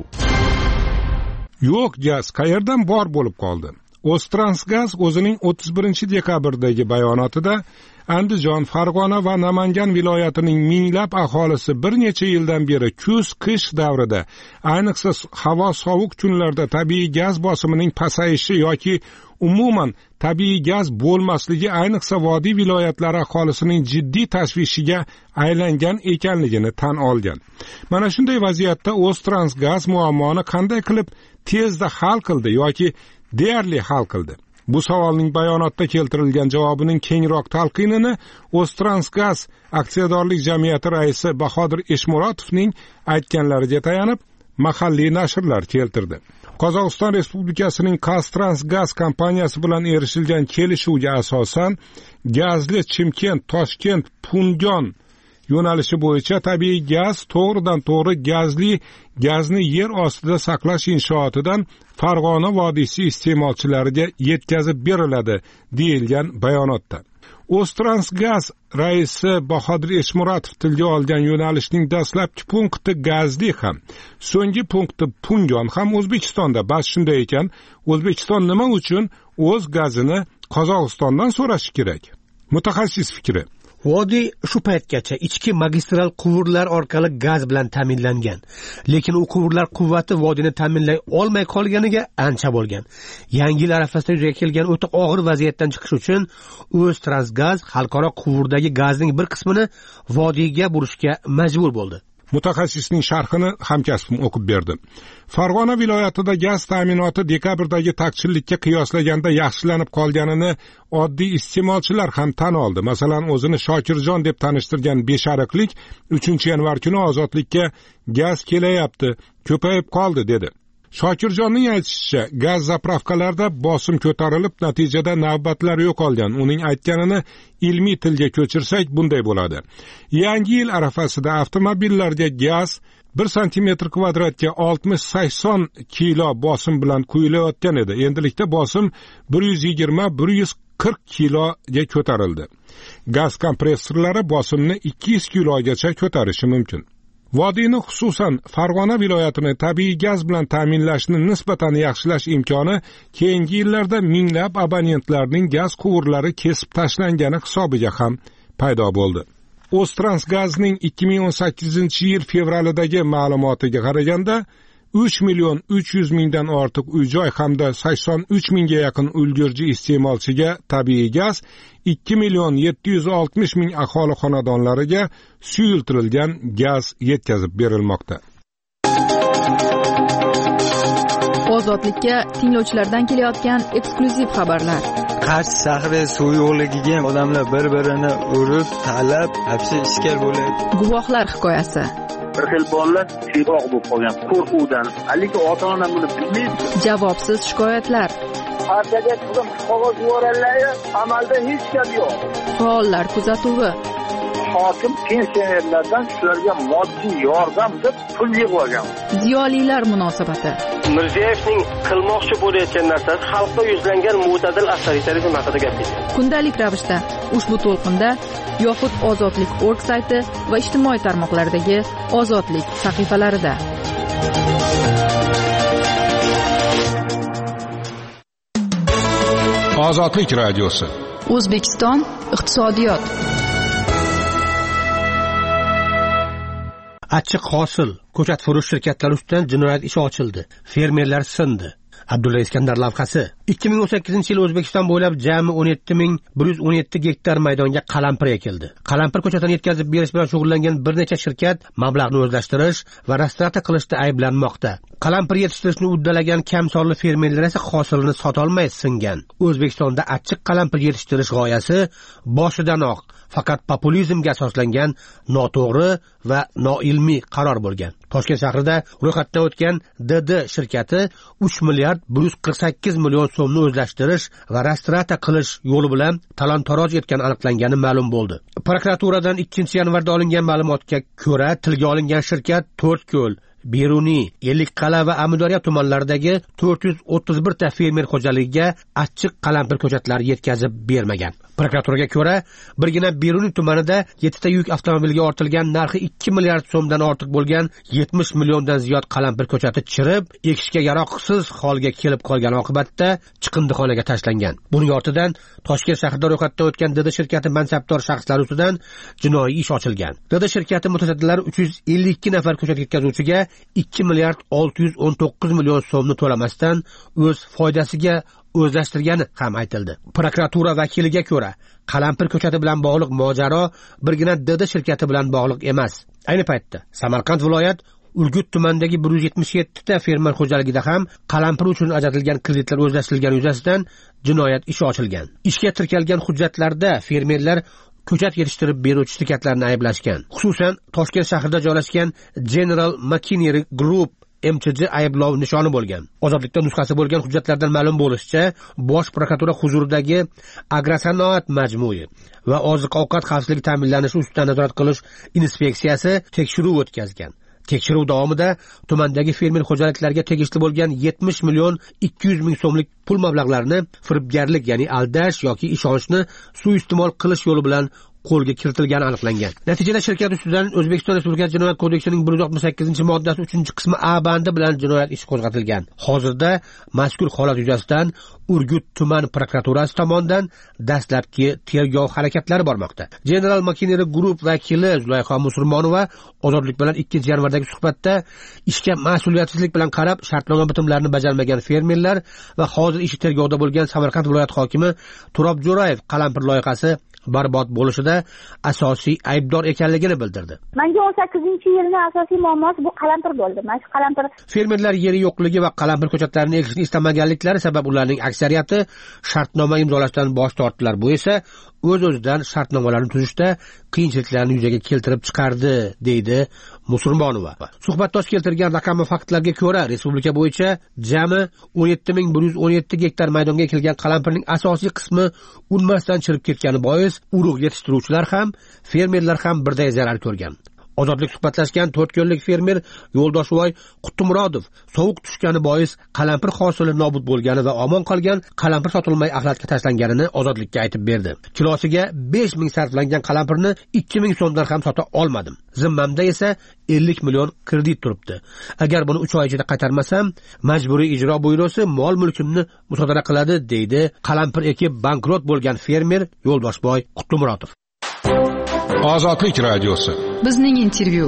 Yo'q gaz qayerdan bor bo'lib qoldi? O'ztransgaz o'zining o'ttiz birinchi dekabrdagi bayonotida Andijon, Farg'ona va Namangan viloyatining minglab aholisi bir necha yildan beri kuz-qish davrida, ayniqsa havo sovuq kunlarda tabiiy gaz bosimining pasayishi yoki umuman tabiiy gaz bo'lmasligi ayniqsa vodiy viloyatlari aholisining jiddiy tashvishiga aylangan ekanligini tan olgan. Mana shunday vaziyatda O'ztransgaz muammoni qanday qilib tezda hal qildi yoki deyarli hal qildi? Bu savolning bayonotda keltirilgan javobining kengroq talqinini O'ztransgaz aksiyadorlik jamiyati raisi Bahodir Eshmurotovning aytganlariga tayanib mahalliy nashrlar keltirdi. Qozog'iston Respublikasining Qastrans-Gaz kompaniyasi bilan erishilgan kelishuvga asosan gazli Chimkent, Toshkent, Pungon yo'nalishi bo'yicha tabiiy gaz to'g'ridan to'g'ri gazli gazni yer ostida saqlash inshootidan Farg'ona vodiysi iste'molchilariga yetkazib beriladi deyilgan bayonotda. O'ztransgaz raisi Bahodir Eshmuratov tilga olgan yo'nalishning dastlabki punkti gazli ham, so'nggi punkti Pungon ham O'zbekistonda. Bas shunday ekan, O'zbekiston nima uchun o'z gazini Qozog'istondan so'rashi kerak? Mutaxassis fikri: Vodiy shu paytgacha ichki magistral quvurlar orqali gaz bilan ta'minlangan. Lekin u quvurlar quvvati vodiyni ta'minlay olmay qolganiga ancha bo'lgan. Yangi yil arafasida yuzaga kelgan o'ta og'ir vaziyatdan chiqish uchun O'ztransgaz xalqaro quvurdagi gazning bir qismini vodiyga burishga majbur bo'ldi. Mutaxassisning sharhini hamkasbim o'qib berdi. Farg'ona viloyatida gaz ta'minoti dekabrdagi taqchillikka qiyoslaganda yaxshilanib qolganini oddiy iste'molchilar ham tan oldi. Masalan, o'zini Shokirjon deb tanishtirgan Beshariqlik uchinchi yanvar kuni Ozodlikka gaz kelayapti, ko'payib qoldi dedi. Shokirjonning aytishicha, gaz zapravkalarida bosim ko'tarilib, natijada navbatlar yo'qolgan. Uning aytganini ilmiy tilga ko'chirsak bunday bo'ladi. Yangi yil arafasida avtomobillarga gaz bir santimetr kvadratga oltmish sakson kilo bosim bilan quyilayotgan edi. Endilikda bosim bir yuz yigirma bir yuz qirq kiloga ko'tarildi. Gaz kompressorlari bosimni ikki yuz kilogacha ko'tarishi mumkin. Vodiyni, xususan Farg'ona viloyatini tabiiy gaz bilan ta'minlashni nisbatan yaxshilash imkoni keyingi yillarda minglab abonentlarning gaz quvurlari kesib tashlangani hisobiga ham paydo bo'ldi. O'ztransgazning ikki ming o'n sakkizinchi yil fevralidagi ma'lumotiga qaraganda uch million uch yuz mingdan ortiq uy-joy hamda sakson uch mingga yaqin ulgurji iste'molchiga tabiiy gaz, ikki million yetti yuz oltmish ming aholi xonadonlariga suyultirilgan gaz yetkazib berilmoqda. Ozodlikka tinglovchilardan kelayotgan eksklyuziv xabarlar. Qarsh shahri suv yo'qligiga odamlar bir-birini urib, talab, hapsi ishkal bo'ladi. Guvohlar hikoyasi. Bir xil bolalar tiyroq bo'lib qolgan qo'rquvdan. Lekin ota-ona buni bilmaydi. Javobsiz shikoyatlar. Partiyaga qizim qog'oz yuborganlar, amalda hech gap yo'q. Faollar kuzatuvi. Hokim pensionerlardan shularga moddiy yordam deb pul yig'ib olgan. Ziyolilar munosabati. Mirziyoyevning qilmoqchi bo'layotgan narsasi xalqqa yuzlangan mo'tadil avtoritarizm haqida gapirdi. Kundalik ravishda ushbu to'lqinda yoxud ozodlik nokta org sayti va ijtimoiy tarmoqlardagi ozodlik sahifalarida. Ozodlik radiosi. O'zbekiston iqtisodiyot. Achchiq hosil ko'chat furush shirkatlari ustidan jinoyat ishi ochildi. Fermerlar sindi. Abdulla Iskandar lavhasi. ikki ming o'n sakkizinchi yil O'zbekiston bo'ylab jami o'n yetti ming bir yuz o'n yetti gektar maydonga qalampir ekildi. Qalampir ko'chatini yetkazib berish bilan shug'ullangan bir necha shirkat mablag'ni o'zlashtirish va restavratsiya qilishda ayblanmoqda. Qalampir yetishtirishni uddalagan kam sonli fermerlar esa hosilini sota olmay singan. O'zbekistonda achchiq qalampir yetishtirish g'oyasi boshidanoq faqat populizmga asoslangan noto'g'ri va noilmiy qaror bo'lgan. Toshkent shahrida ro'yxatdan o'tgan D D shirkati uch milliard bir yuz qirq sakkiz million so'mni o'zlashtirish va restavratsiya qilish yo'li bilan talon-taroj etgani aniqlangani ma'lum bo'ldi. Prokuraturadan ikkinchi yanvarda olingan ma'lumotga ko'ra, tilga olingan shirkat To'rtko'l, Beruniy, Ellikqal'a va Amudaryo tumanlaridagi to'rt yuz o'ttiz bir ta fermer xo'jaligiga achchiq qalampir ko'chatlari yetkazib bermagan. Prokuraturaga ko'ra, birgina Beruniy tumanida yetti ta yuk avtomobilga ortilgan narxi ikki milliard so'mdan ortiq bo'lgan yetmish milliondan ziyod qalampir ko'chati chirib, ekishga yaroqsiz holga kelib qolgan oqibatda chiqindixonaga tashlangan. Buning ortidan Toshkent shahrida ro'yxatdan o'tgan D D shirkati mansabdor shaxslari ustidan jinoiy ish ochilgan. D D shirkati mutasaddilari uch yuz ellik ikki nafar ko'chat yetkazuvchiga ikki milliard olti yuz o'n to'qqiz million so'mni to'lamasdan o'z foydasiga o'zlashtirgani ham aytildi. Prokuratura vakiliga ko'ra, qalampir ko'chati bilan bog'liq mojaro birgina D D shirkati bilan bog'liq emas. Ayni paytda Samarqand viloyat Urgut tumanidagi bir yuz yetmish yetti ta fermer xo'jaligida ham qalampir uchun ajratilgan kreditlar o'zlashtirilgani yuzasidan jinoyat ishi ochilgan. Ishga tirkalgan hujjatlarda fermerlar ko'chat yetishtirib beruvchi shirkatlarni ayblashgan. Xususan, Toshkent shahrida joylashgan General Machinery Group M Ch J ayblov nishoni bo'lgan. Ozodlikda nusxasi bo'lgan hujjatlardan ma'lum bo'lishicha, Bosh prokuratura huzuridagi Agrosanoat majmui va oziq-ovqat xavfsizligi ta'minlanishi ustidan nazorat qilish inspeksiyasi tekshiruv o'tkazgan. Tekshiruv davomida tumandagi fermer xo'jaliklariga tegishli bo'lgan yetmish million ikki yuz ming so'mlik pul mablag'larini firibgarlik, ya'ni aldash yoki ishonchni suiiste'mol qilish yo'li bilan qo'lga kiritilgani aniqlangan. Natijada shirkat ustidan O'zbekiston Respublikasi Jinoyat kodeksining bir yuz oltmish sakkizinchi moddasi uchinchi qismi A bandi bilan jinoyat ishi qo'zg'atilgan. Hozirda mazkur holat yuzasidan Urgut tuman prokuraturasi tomonidan dastlabki tergov harakatlari bormoqda. General Machinery Group vakili Zulayho Musulmonova Ozodlik bilan ikkinchi yanvardagi suhbatda ishga mas'uliyatsizlik bilan qarab shartnoma bitimlarini bajarmagan fermerlar va hozir ishi tergovda bo'lgan Samarqand viloyat hokimi Turob Jo'rayev qalampir loyihasi barbod bo'lishida asosiy aybdor ekanligini bildirdi. Menga o'n sakkizinchi yilning asosiy muammosi bu qalampir bo'ldi. Mana shu qalampir fermerlar yeri yo'qligi va qalampir ko'chatlarini ekishni istamaganliklari sabab ularning aksariyati shartnoma imzolashdan bosh tortdilar. Bu esa o'z-o'zidan shartnomalarni tuzishda qiyinchiliklarni yuzaga keltirib chiqardi, deydi Musulmonova. Suhbatdosh keltirgan raqam va faktlarga ko'ra, respublika bo'yicha jami o'n yetti ming bir yuz o'n yetti gektar maydonga ekilgan qalampirning asosiy qismi unmasdan chirib ketgani bois urug' yetishtiruvchilar ham, fermerlar ham birday zarar ko'rgan. Ozodlik suhbatlashgan to'rt ko'llik fermer Yo'ldoshvoy Qutumurodov sovuq tushgani bois qalampir hosili nobud bo'lgani va omon qolgan qalampir sotilmay axlatga tashlanganini Ozodlikka aytib berdi. Kilosiga besh ming sarflangan qalampirni ikki ming so'mdan ham sota olmadim. Zimmamda esa ellik million kredit turibdi. Agar buni uch oy ichida qaytarmasam, majburiy ijro byurosi mol mulkimni musodara qiladi, deydi qalampir ekib bankrot bo'lgan fermer Yo'ldoshvoy Qutumurodov. Ozodlik radiosi. Bizning intervyu.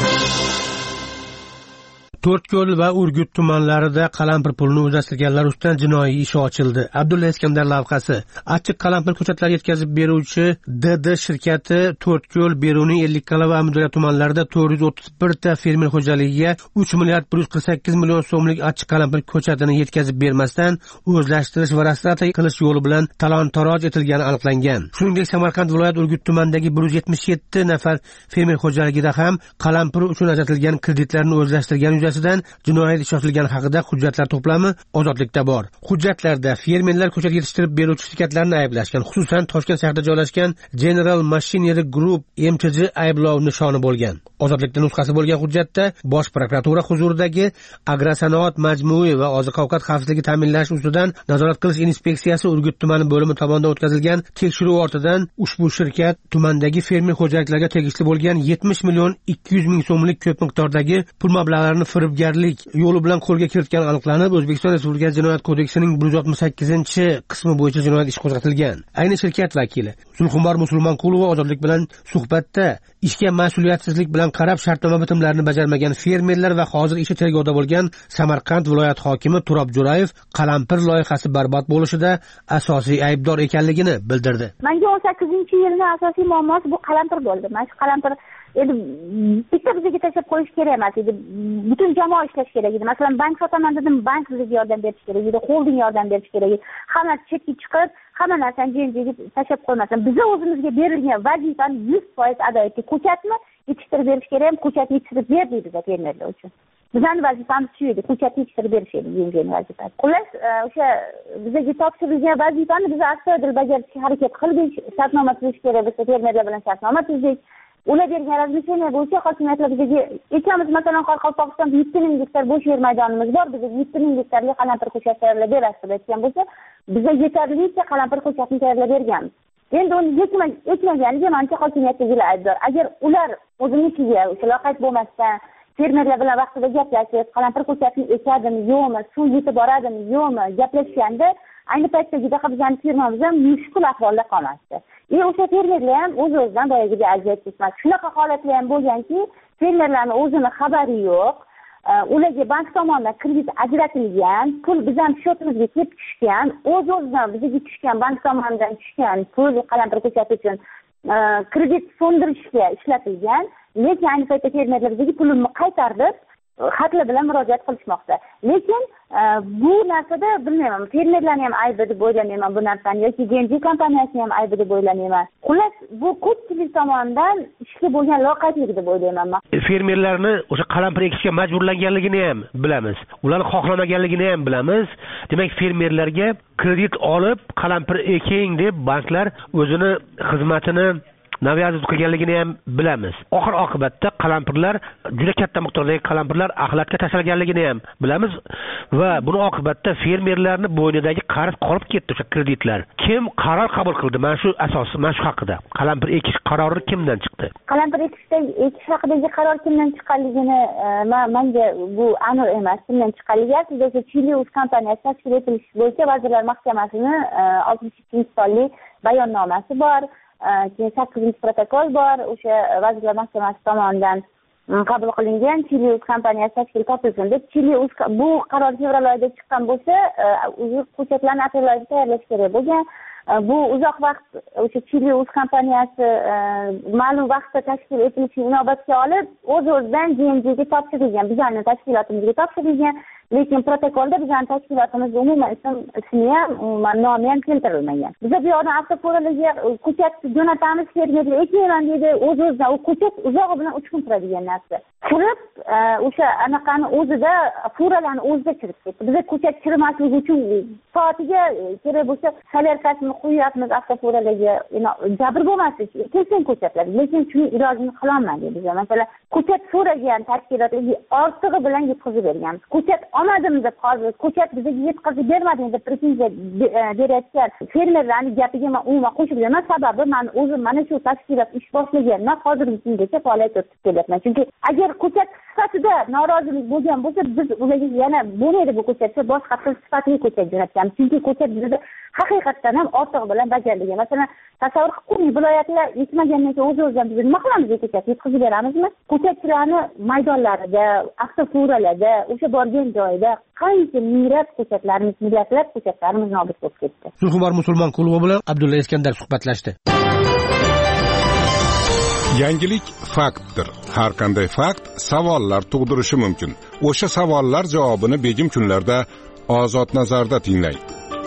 To'rtko'l va Urgut tumanlarida qalampir pulini o'zlashtirganlar ustidan jinoiy ish ochildi. Abdulla Iskandar lavhasi. Achchiq qalampir ko'chatlari yetkazib beruvchi D D shirkati To'rtko'l, Beruniy, Ellikqal'a va Amudaryo tumanlarida to'rt yuz o'ttiz bir ta fermer xo'jaligiga uch milliard bir yuz qirq sakkiz million so'mlik achchiq qalampir ko'chatini yetkazib bermasdan o'zlashtirish va restavratsiya qilish yo'li bilan talon-taroj etilgani aniqlangan. Shuningdek, Samarqand viloyat Urgut tumanidagi bir yuz yetmish yetti nafar fermer xo'jaligida ham qalampir uchun ajratilgan kreditlarni o'zlashtirgan jinoyat ishi ochilgani haqida hujjatlar to'plami Ozodlikda bor. Hujjatlarda fermerlar ko'chat yetishtirib beruvchi shirkatlarni ayblashgan, xususan Toshkent shahrida joylashgan General Machinery Group M T J ayblov nishoni bo'lgan. Ozodlikda nusxasi bo'lgan hujjatda Bosh prokuratura huzuridagi Agrosanoat majmui va oziq-ovqat xavfsizligi ta'minlash ustidan nazorat qilish inspeksiyasi Urgut tumani bo'limi tomonidan o'tkazilgan tekshiruv ortidan ushbu shirkat tumandagi fermer xo'jaliklarga tegishli bo'lgan yetmish million ikki yuz ming so'mlik ko'p miqdordagi pul mablag'larini firibgarlik yo'li bilan qo'lga kiritgani aniqlanib, O'zbekiston Respublikasi Jinoyat kodeksining bir yuz oltmish sakkizinchi qismi bo'yicha jinoyat ishi qo'zg'atilgan. Ayni shirkat vakili Zulxumor Musulmonqulova Ozodlik bilan suhbatda ishga mas'uliyatsizlik bilan qarab shartnoma bitimlarini bajarmagan fermerlar va hozir ishi tergovda bo'lgan Samarqand viloyat hokimi Turob Jo'rayev qalampir loyihasi barbod bo'lishida asosiy aybdor ekanligini bildirdi. Menga o'n sakkizinchi yilning asosiy muammosi bu qalampir bo'ldi. Mana shu qalampir endi bitta bizga tashlab qo'yish kerak emas edi. Butun jamoa ishlash kerak edi. Masalan, bank sotaman dedim, bank bizga yordam berish kerak edi, xolding yordam berish kerak edi. Hamma chetga chiqib, hamma narsani jenjiga tashlab qo'ymasin. Biz o'zimizga berilgan vazifani yuz foiz ado etdik. Ko'chatni yetishtirib berish kerak ham, ko'chatni yetishtirib berdik biz fermerlar uchun. Bizning vazifamiz shu edi, ko'chatni yetishtirib berish edi yengil vazifa. Xullas, o'sha bizga topshirilgan vazifani biz astoydil bajarishga harakat qildik. Shartnoma tuzish kerak bo'lsa, fermerlar bilan shartnoma tuzdik. Ular bergan razmesheniya bo'yicha hokimiyatlar bizga ekamiz, masalan, Qoraqalpog'istonda yetti ming gektar bo'sh yer maydonimiz bor. Bizga yetti ming gektarli qalampir ko'chat tayyorlab berasiz deb aytgan bo'lsa, bizga yetarlicha qalampir ko'chatni tayyorlab berganmiz. Endi uni yetmaganiga menimcha hokimiyatdagilar aybdor. Agar ular o'zinikiga o'sha loqayd bo'lmasdan fermerlar bilan vaqtida gaplashib, qalampir ko'chatni ekadimi, yo'qmi, suv yetib boradimi, yo'qmi gaplashganda ayni paytdagidaqa bizning firmamiz ham mushkul ahvolda qolmasdi. E o'sha fermerlar ham o'z-o'zidan boyagiga aziyat chekmasdi. Shunaqa holatlar ham bo'lganki, fermerlarning o'zini xabari yo'q. Ularga bank tomonidan kredit ajratilgan, pul bizning shotimizga kelib tushgan, o'z-o'zidan bizga tushgan bank tomonidan tushgan pul qalampir ko'chati uchun kredit so'ndirishga ishlatilgan. Lekin ayni paytda fermerlar bizga pulini qaytardi, xatlar bilan murojaat qilishmoqda. Lekin bu narsada bilmayman, fermerlarni ham aybi deb o'ylamayman bu narsani, yoki Genji kompaniyasini ham aybi deb o'ylamayman. Xullas, bu ko'pchilik tomonidan ishga bo'lgan loqaydlik deb o'ylayman men. Fermerlarni o'sha qalampir ekishga majburlanganligini ham bilamiz. Ularni xohlamaganligini ham bilamiz. Demak, fermerlarga kredit olib qalampir eking deb banklar o'zini xizmatini naviyat qilganligini ham bilamiz. Oxir oqibatda qalampirlar, juda katta miqdordagi qalampirlar axlatga tashlanganligini ham bilamiz va buni oqibatda fermerlarning bo'ynidagi qarz qolib ketdi o'sha kreditlar. Kim qaror qabul qildi? Mana shu asosi, mana shu haqida. Qalampir ekish qarori kimdan chiqdi? Qalampir ekishda ekish haqidagi qaror kimdan chiqqanligini menga bu aniq emas. Kimdan chiqqanligi aslida o'sha Chilius kompaniyasi tashkil etilishi bo'yicha Vazirlar Mahkamasining oltmish ikkinchi sonli bayonnomasi bor. Keyin sakkizinchi protokol bor. O'sha Vazirlar Mahkamasi tomonidan qabul qilingan Chilius kompaniyasi tashkil etilsin deb Chilius bu qaror fevral oyida chiqqan bo'lsa, o'zi ko'chatlarni aprel oyida tayyorlash kerak bo'lgan. bu uzoq vaqt o'sha Chili o'z kompaniyasi ma'lum vaqtda tashkil etilishini inobatga olib o'z o'zidan G M G'ga topshirilgan, bizning tashkilotimizga topshirilgan. Lekin protokolda bizning tashkilotimizga umuman ism ismi ham, umuman nomi ham keltirilmagan. Biz bu yoqdan avtofurolarga ko'chat jo'natamiz, fermerlar ekayman deydi, o'z o'zidan u ko'chat uzog'i bilan uch kun turadigan narsa. Kirib, o'sha anaqani o'zida furalarni o'zida kirib ketdi. Biz ko'chat kirmasligi uchun soatiga kerak bo'lsa salyarkasini qo'yapmiz avtofurolarga, jabr bo'lmaslik kelsin ko'chatlar. Lekin shuni ilojini qilolmadik biz. Masalan, ko'chat so'ragan tashkilotlarga ortig'i bilan yetkazib berganmiz. Ko'chat olmadim deb hozir ko'chat bizga yetkazib bermading deb pretenziya berayotgan fermerlarning gapiga men umuman qo'shilmayman. Sababi men o'zim mana shu tashkilot ish boshlaganman, hozirgi kungacha faoliyat yuritib kelyapman. Chunki agar ko'chat sifatida norozilik bo'lgan bo'lsa, biz ularga yana bo'lmaydi bu ko'chatga boshqa xil sifatli ko'chat jo'natganmiz. Chunki ko'chat bizda haqiqatdan ham ortiq bilan bajarilgan. Masalan, tasavvur qilib, viloyatlar yetmagandan keyin o'z-o'zidan biz nima qilamiz bu ko'chatni yetkazib beramizmi? Ko'chatchilarni maydonlarida, avtofuralarda, o'sha borgan joyida qancha minglab ko'chatlarimiz, millatlab ko'chatlarimiz nobud bo'lib ketdi. Sulhibor musulmon klubi bilan Abdulla Iskandar suhbatlashdi. Yangilik faktdir. Har qanday fakt savollar tug'dirishi mumkin. O'sha savollar javobini begim kunlarda Ozod nazarda tinglang.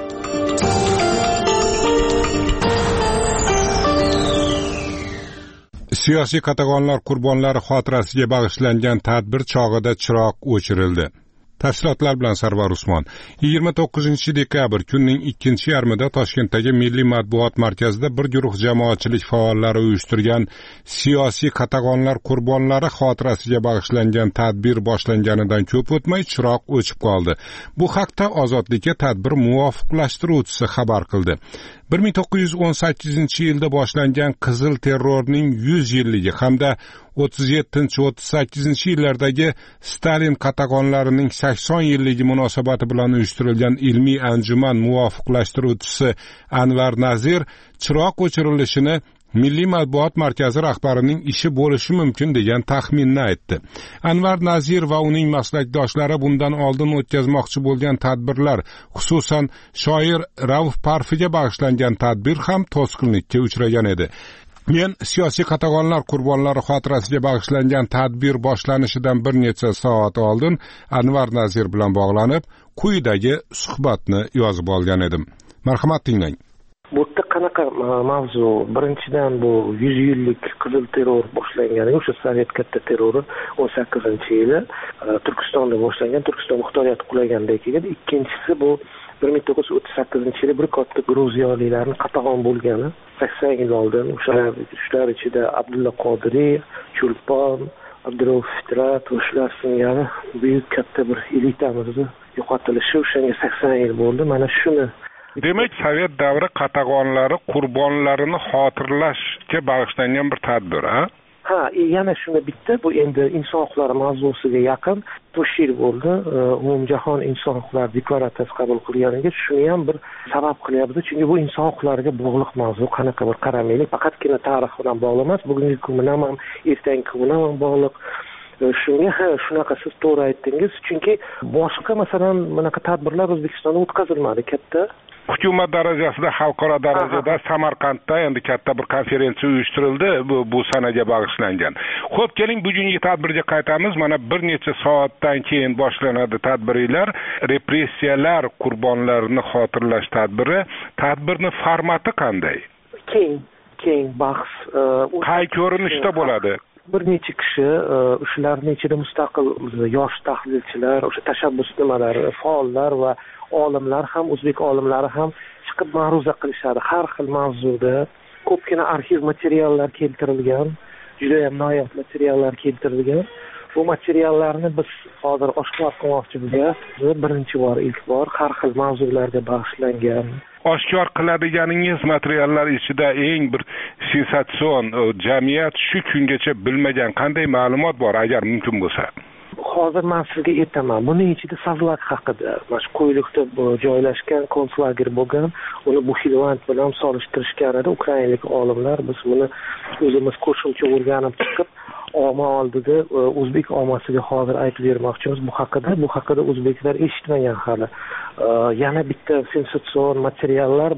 Siyosiy qatag'onlar qurbonlari xotirasiga bag'ishlangan tadbir chog'ida chiroq o'chirildi. Tafsilotlar bilan Sarvar Usmon. yigirma to'qqizinchi dekabr kunning ikkinchi yarmida Toshkentdagi Milliy matbuot markazida bir guruh jamoatchilik faollari uyushtirgan siyosiy qatag'onlar qurbonlari xotirasiga bag'ishlangan tadbir boshlanganidan ko'p o'tmay chiroq o'chib qoldi. Bu haqda Ozodlikka tadbir muvofiqlashtiruvchisi xabar qildi. bir ming to'qqiz yuz o'n sakkizinchi yilda boshlangan qizil terrorning yuz yilligi hamda o'ttiz yettinchi o'ttiz sakkizinchi yillardagi Stalin qatag'onlarining sakson yilligi munosabati bilan uyushtirilgan ilmiy anjuman muvofiqlashtiruvchisi Anvar Nazir chiroq o'chirilishini Milliy matbuot markazi rahbarining ishi bo'lishi mumkin degan taxminni aytdi. Anvar Nazir va uning maslakdoshlari bundan oldin o'tkazmoqchi bo'lgan tadbirlar, xususan shoir Rauf Parfiga bag'ishlangan tadbir ham to'sqinlikka uchragan edi. Men siyosiy qatag'onlar qurbonlari xotirasiga bag'ishlangan tadbir boshlanishidan bir necha soat oldin Anvar Nazir bilan bog'lanib, quyidagi suhbatni yozib olgan edim. Marhamat tinglang. Bu yerda qanaqa mavzu? Birinchidan bu yuz yillik qizil terror boshlangan, o'sha Sovet katta terrori o'n sakkizinchi yili Turkistonda boshlangan, Turkiston muxtoriyati qulagandan keyin. Ikkinchisi bu bir ming to'qqiz yuz o'ttiz sakkizinchi yili bir katta gruziyalik qatag'on bo'lgani, sakson yil oldin o'shalar shular ichida Abdulla Qodiriy, Chulpon, Abdurauf Fitrat va shular singari buyuk katta bir elitamizni yo'qotilishi o'shanga sakson yil bo'ldi. Mana shuni demak, Sovet davri qatag'onlari qurbonlarini xotirlashga bag'ishlangan bir tadbir, ha? Ha, yana shuni bitta, bu endi inson huquqlari mavzusiga yaqin to'rt yil bo'ldi. Umumjahon inson huquqlari deklaratsiyasi qabul qilganiga shuni ham bir sabab qilyapti, chunki bu inson huquqlariga bog'liq mavzu. Qanaqa bir qaramaylik, faqatgina tarix bilan bog'lamas, bugungi kun bilan ham, ertangi kun bilan ham bog'liq. Shunga ha, shunaqa siz to'g'ri aytdingiz, chunki boshqa masalan bunaqa tadbirlar O'zbekistonda o'tkazilmadi katta. Hukumat darajasida, xalqaro darajada Samarqandda endi katta bir konferensiya uyushtirildi, bu, bu sanaga bag'ishlangan. Xo'p, keling bugungi tadbirga qaytamiz. Mana bir necha soatdan keyin boshlanadi tadbirlar, repressiyalar qurbonlarini xotirlash tadbiri. Tadbirning formati qanday? Keng, keng bahs. Qay ko'rinishda bo'ladi? Bir necha kishi, shularning ichida mustaqil yosh tahlilchilar, o'sha tashabbus nimalari, faollar va olimlar ham, o'zbek olimlari ham chiqib ma'ruza qilishadi. Har xil mavzuda ko'pgina arxiv materiallar keltirilgan, juda ham noyob materiallar keltirilgan. Bu materiallarni biz hozir oshkor qilmoqchimiz. Birinchi bor, ilk bor har xil mavzularga bag'ishlangan. Oshkor qiladiganingiz materiallar ichida eng bir sensatsion, jamiyat shu kungacha bilmagan qanday ma'lumot bor, agar mumkin bo'lsa? Hozir men sizga aytaman. Buning ichida Savlak haqida, mana shu Qo'yliqda joylashgan konslager bo'lgan, uni Buxilvand bilan solishtirishganida ukrainalik olimlar, biz buni o'zimiz qo'shimcha o'rganib chiqib omma oldida o'zbek ommasiga hozir aytib bermoqchimiz bu haqida. Bu haqida o'zbeklar eshitmagan hali. Yana bitta sensatsion materiallar bu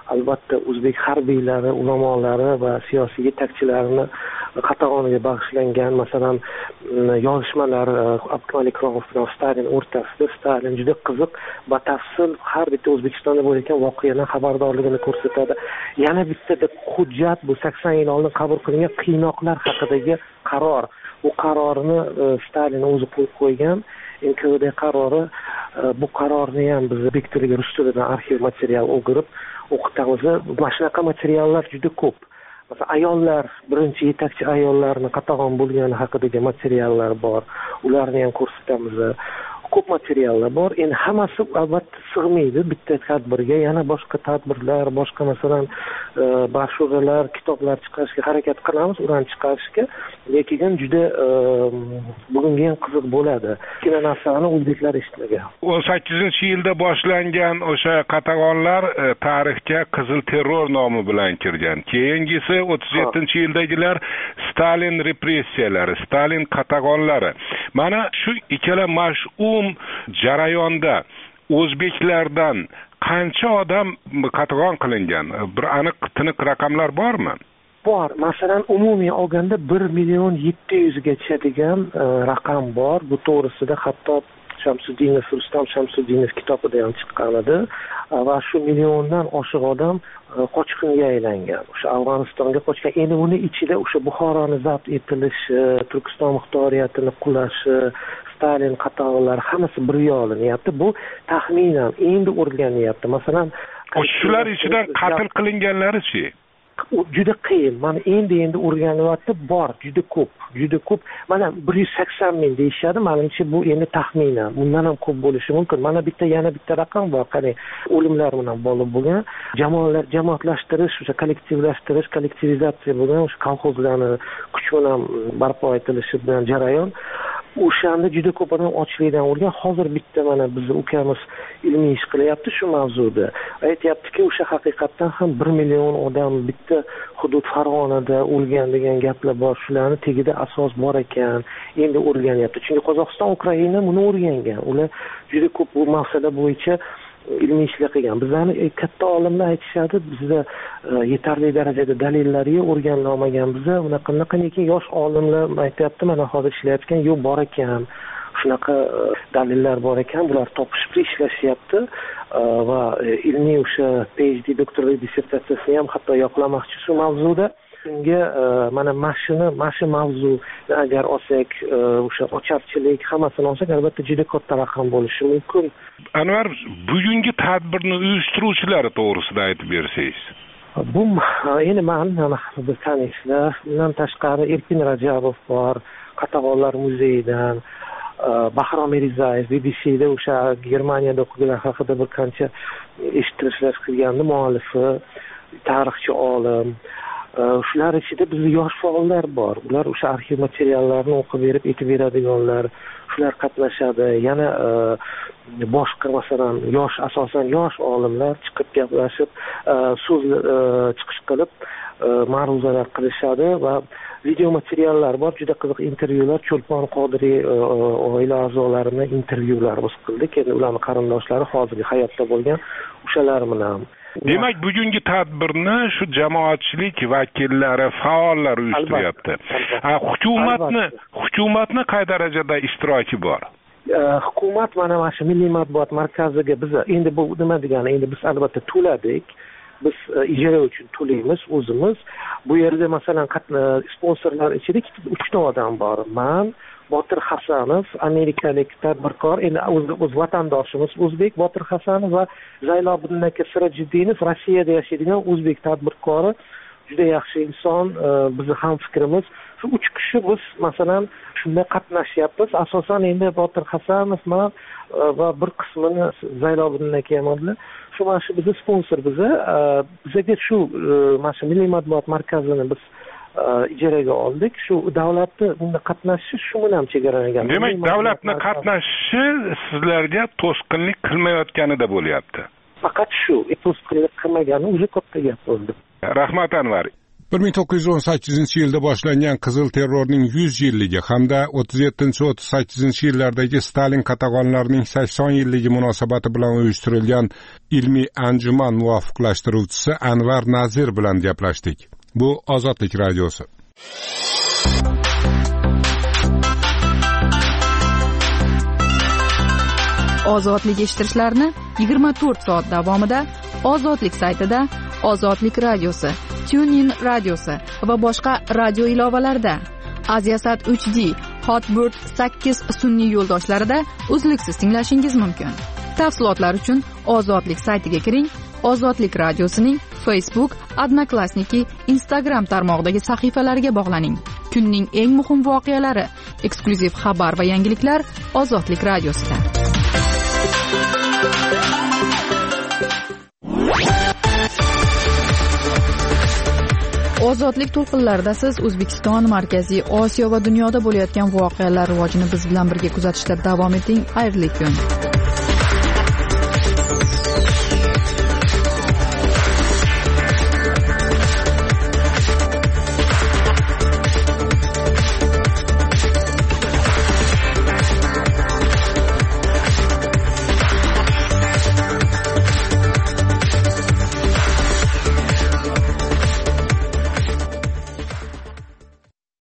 albatta o'zbek harbiylari, ulamolari va siyosiy yetakchilarini qatag'oniga bag'ishlangan masalan yozishmalar Abdumalik Ikromov bilan Stalin o'rtasida Stalin juda qiziq batafsil har bitta O'zbekistonda bo'layotgan voqeadan xabardorligini ko'rsatadi. Yana bitta deb hujjat bu sakson yil oldin qabul qilingan qiynoqlar haqidagi qaror. Bu qarorni Stalin o'zi qo'yib qo'ygan. N K V D qarori, bu qarorni ham biz o'zbek tiliga rus tilidan arxiv material o'girib o'qitamiz. Mana shunaqa materiallar juda ko'p. Masalan, ayollar, birinchi yetakchi ayollarni qatag'on bo'lgani haqidagi materiallar bor. Ularni ham ko'rsatamiz. Ko'p materiallar bor. Endi hammasi albatta sig'maydi bitta tadbirga. Yana boshqa tadbirlar, boshqa masalan broshuralar, kitoblar chiqarishga harakat qilamiz, ularni chiqarishga. Lekin juda bugunga ham qiziq bo'ladi. Ikkita narsani o'zbeklar eshitmagan. o'n sakkizinchi yilda boshlangan o'sha qatag'onlar tarixga qizil terror nomi bilan kirgan. Keyingisi o'ttiz yettinchi yildagilar Stalin repressiyalari, Stalin qatag'onlari. Mana shu ikkala mash'um jarayonda o'zbeklardan qancha odam qatag'on qilingan? Bir aniq tiniq raqamlar bormi? Bor. Masalan, umumiy olganda bir million yetti yuz gacha degan raqam bor. Bu to'g'risida hatto Shamsuddinov, Rustam Shamsuddinov kitobida ham chiqqan edi. Va shu milliondan oshiq odam qochqinga aylangan. O'sha Afg'onistonga qochgan. Endi uni ichida o'sha Buxoroni zabt etilishi, Turkiston muxtoriyatini qulashi, Stalin qatag'onlari hammasi birga olinyapti. Bu taxminan endi o'rganilyapti. Masalan, shular ichidan qatl qilinganlari-chi? Juda qiyin. Mana endi-endi o'rganilyapti, bor, juda ko'p, juda ko'p. Mana bir yuz sakson ming deyishadi. Menimcha bu endi taxminan, bundan ham ko'p bo'lishi mumkin. Mana bitta yana bitta raqam bor, qarang, o'limlar bilan bog'liq bo'lgan. Jamoalar jamoatlashtirish, o'sha kollektivlashtirish, kollektivizatsiya bo'lgan, o'sha kolxozlarni kuch bilan barpo etilishi bilan jarayon. O'shanda juda ko'p odam ochlikdan o'lgan. Hozir bitta mana bizning ukamiz ilmiy ish qilyapti shu mavzuda. Aytayaptiki, o'sha haqiqatdan ham bir million odam bitta hudud Farg'onada o'lgan degan gaplar bor. Shularni tagida asos bor ekan. Endi o'rganyapti. Chunki Qozog'iston, Ukraina buni o'rgangan. Ular juda ko'p bu masala bo'yicha ilmiy ishlar qilgan. Bizlarni katta olimlar aytishadi, bizda yetarli darajada dalillari yo'q, o'rganilmagan. Bizda unaqa unaqa lekin yosh olimlar aytayapti, mana hozir ishlayotgan, yo'q bor ekan. Shunaqa dalillar bor ekan, bular topishib ishlashyapti va ilmiy o'sha PhD doktorlik dissertatsiyasini ham hatto yoqlamoqchi shu mavzuda. Shunga mana mashina, mashina mavzuni agar olsak, o'sha ocharchilik hammasini olsak, albatta juda katta raqam bo'lishi mumkin. Anvar, bugungi tadbirni uyushtiruvchilari to'g'risida aytib bersangiz. Bu endi men biz tanishlar, bundan tashqari Erkin Rajabov bor, Qatag'onlar muzeyidan, Bahrom Mirzayev B B C'da o'sha Germaniyada o'qiganlar haqida bir qancha eshittirishlar qilgandi, muallifi, tarixchi olim. Shular ichida bizning yosh faollar bor. Ular o'sha arxiv materiallarni o'qib berib, aytib beradiganlar, shular qatnashadi. Yana boshqa masalan yosh asosan yosh olimlar chiqib gaplashib, so'z chiqish qilib, ma'ruzalar qilishadi va video materiallar bor, juda qiziq intervyular, Cho'lpon Qodiriy oila a'zolarini intervyulari biz qildik. Endi ularning qarindoshlari hozirgi hayotda bo'lgan o'shalar bilan. Demak, bugungi tadbirni shu jamoatchilik vakillari, faollar uyushtiryapti. Hukumatni, hukumatni qay darajada ishtiroki bor? Hukumat mana mana shu Milliy matbuot markaziga biz endi bu nima degani, endi biz albatta to'ladik. Biz ijara uchun to'laymiz o'zimiz. Bu yerda masalan sponsorlar ichida uch ta odam bor. Men, Botir Hasanov, amerikalik tadbirkor, endi o'z vatandoshimiz o'zbek Botir Hasanov va Zaylobiddin aka Sirajiddinov, Rossiyada yashaydigan o'zbek tadbirkori, juda yaxshi inson, bizni ham fikrimiz. Shu uch kishi biz masalan shunda qatnashyapmiz. Asosan endi Botir Hasanov men va bir qismini Zaylobiddin aka ham shu mana shu bizni sponsor biza. Bizga shu mana shu Milliy matbuot markazini biz ijaraga oldik. Shu davlatni bunda qatnashishi shu bilan chegaralangan. Demak, davlatni qatnashishi sizlarga to'sqinlik qilmayotganida bo'lyapti. Faqat shu to'sqinlik qilmagani o'zi katta gap bo'ldi. Rahmat Anvar. bir ming to'qqiz yuz o'n sakkizinchi yilda boshlangan qizil terrorning yuz yilligi hamda o'ttiz yettinchi o'ttiz sakkizinchi yillardagi Stalin qatag'onlarining sakson yilligi munosabati bilan uyushtirilgan ilmiy anjuman muvofiqlashtiruvchisi Anvar Nazir bilan gaplashdik. Bu Ozodlik radiosi. Ozodlik eshittirishlarni yigirma to'rt soat davomida Ozodlik saytida, Ozodlik radiosi, TuneIn radiosi va boshqa radio ilovalarda, Aziasat uch D, Hotbird sakkiz sun'iy yo'ldoshlarida uzluksiz tinglashingiz mumkin. Tafsilotlar uchun Ozodlik saytiga kiring. Ozodlik radiosining Facebook, Odnoklassniki, Instagram tarmog'idagi sahifalariga bog'laning. Kunning eng muhim voqealari, eksklyuziv xabar va yangiliklar Ozodlik radiosida. Ozodlik to'lqinlarida siz O'zbekiston, Markaziy Osiyo va dunyoda bo'layotgan voqealar rivojini biz bilan birga kuzatishda davom eting. Xayrli kun.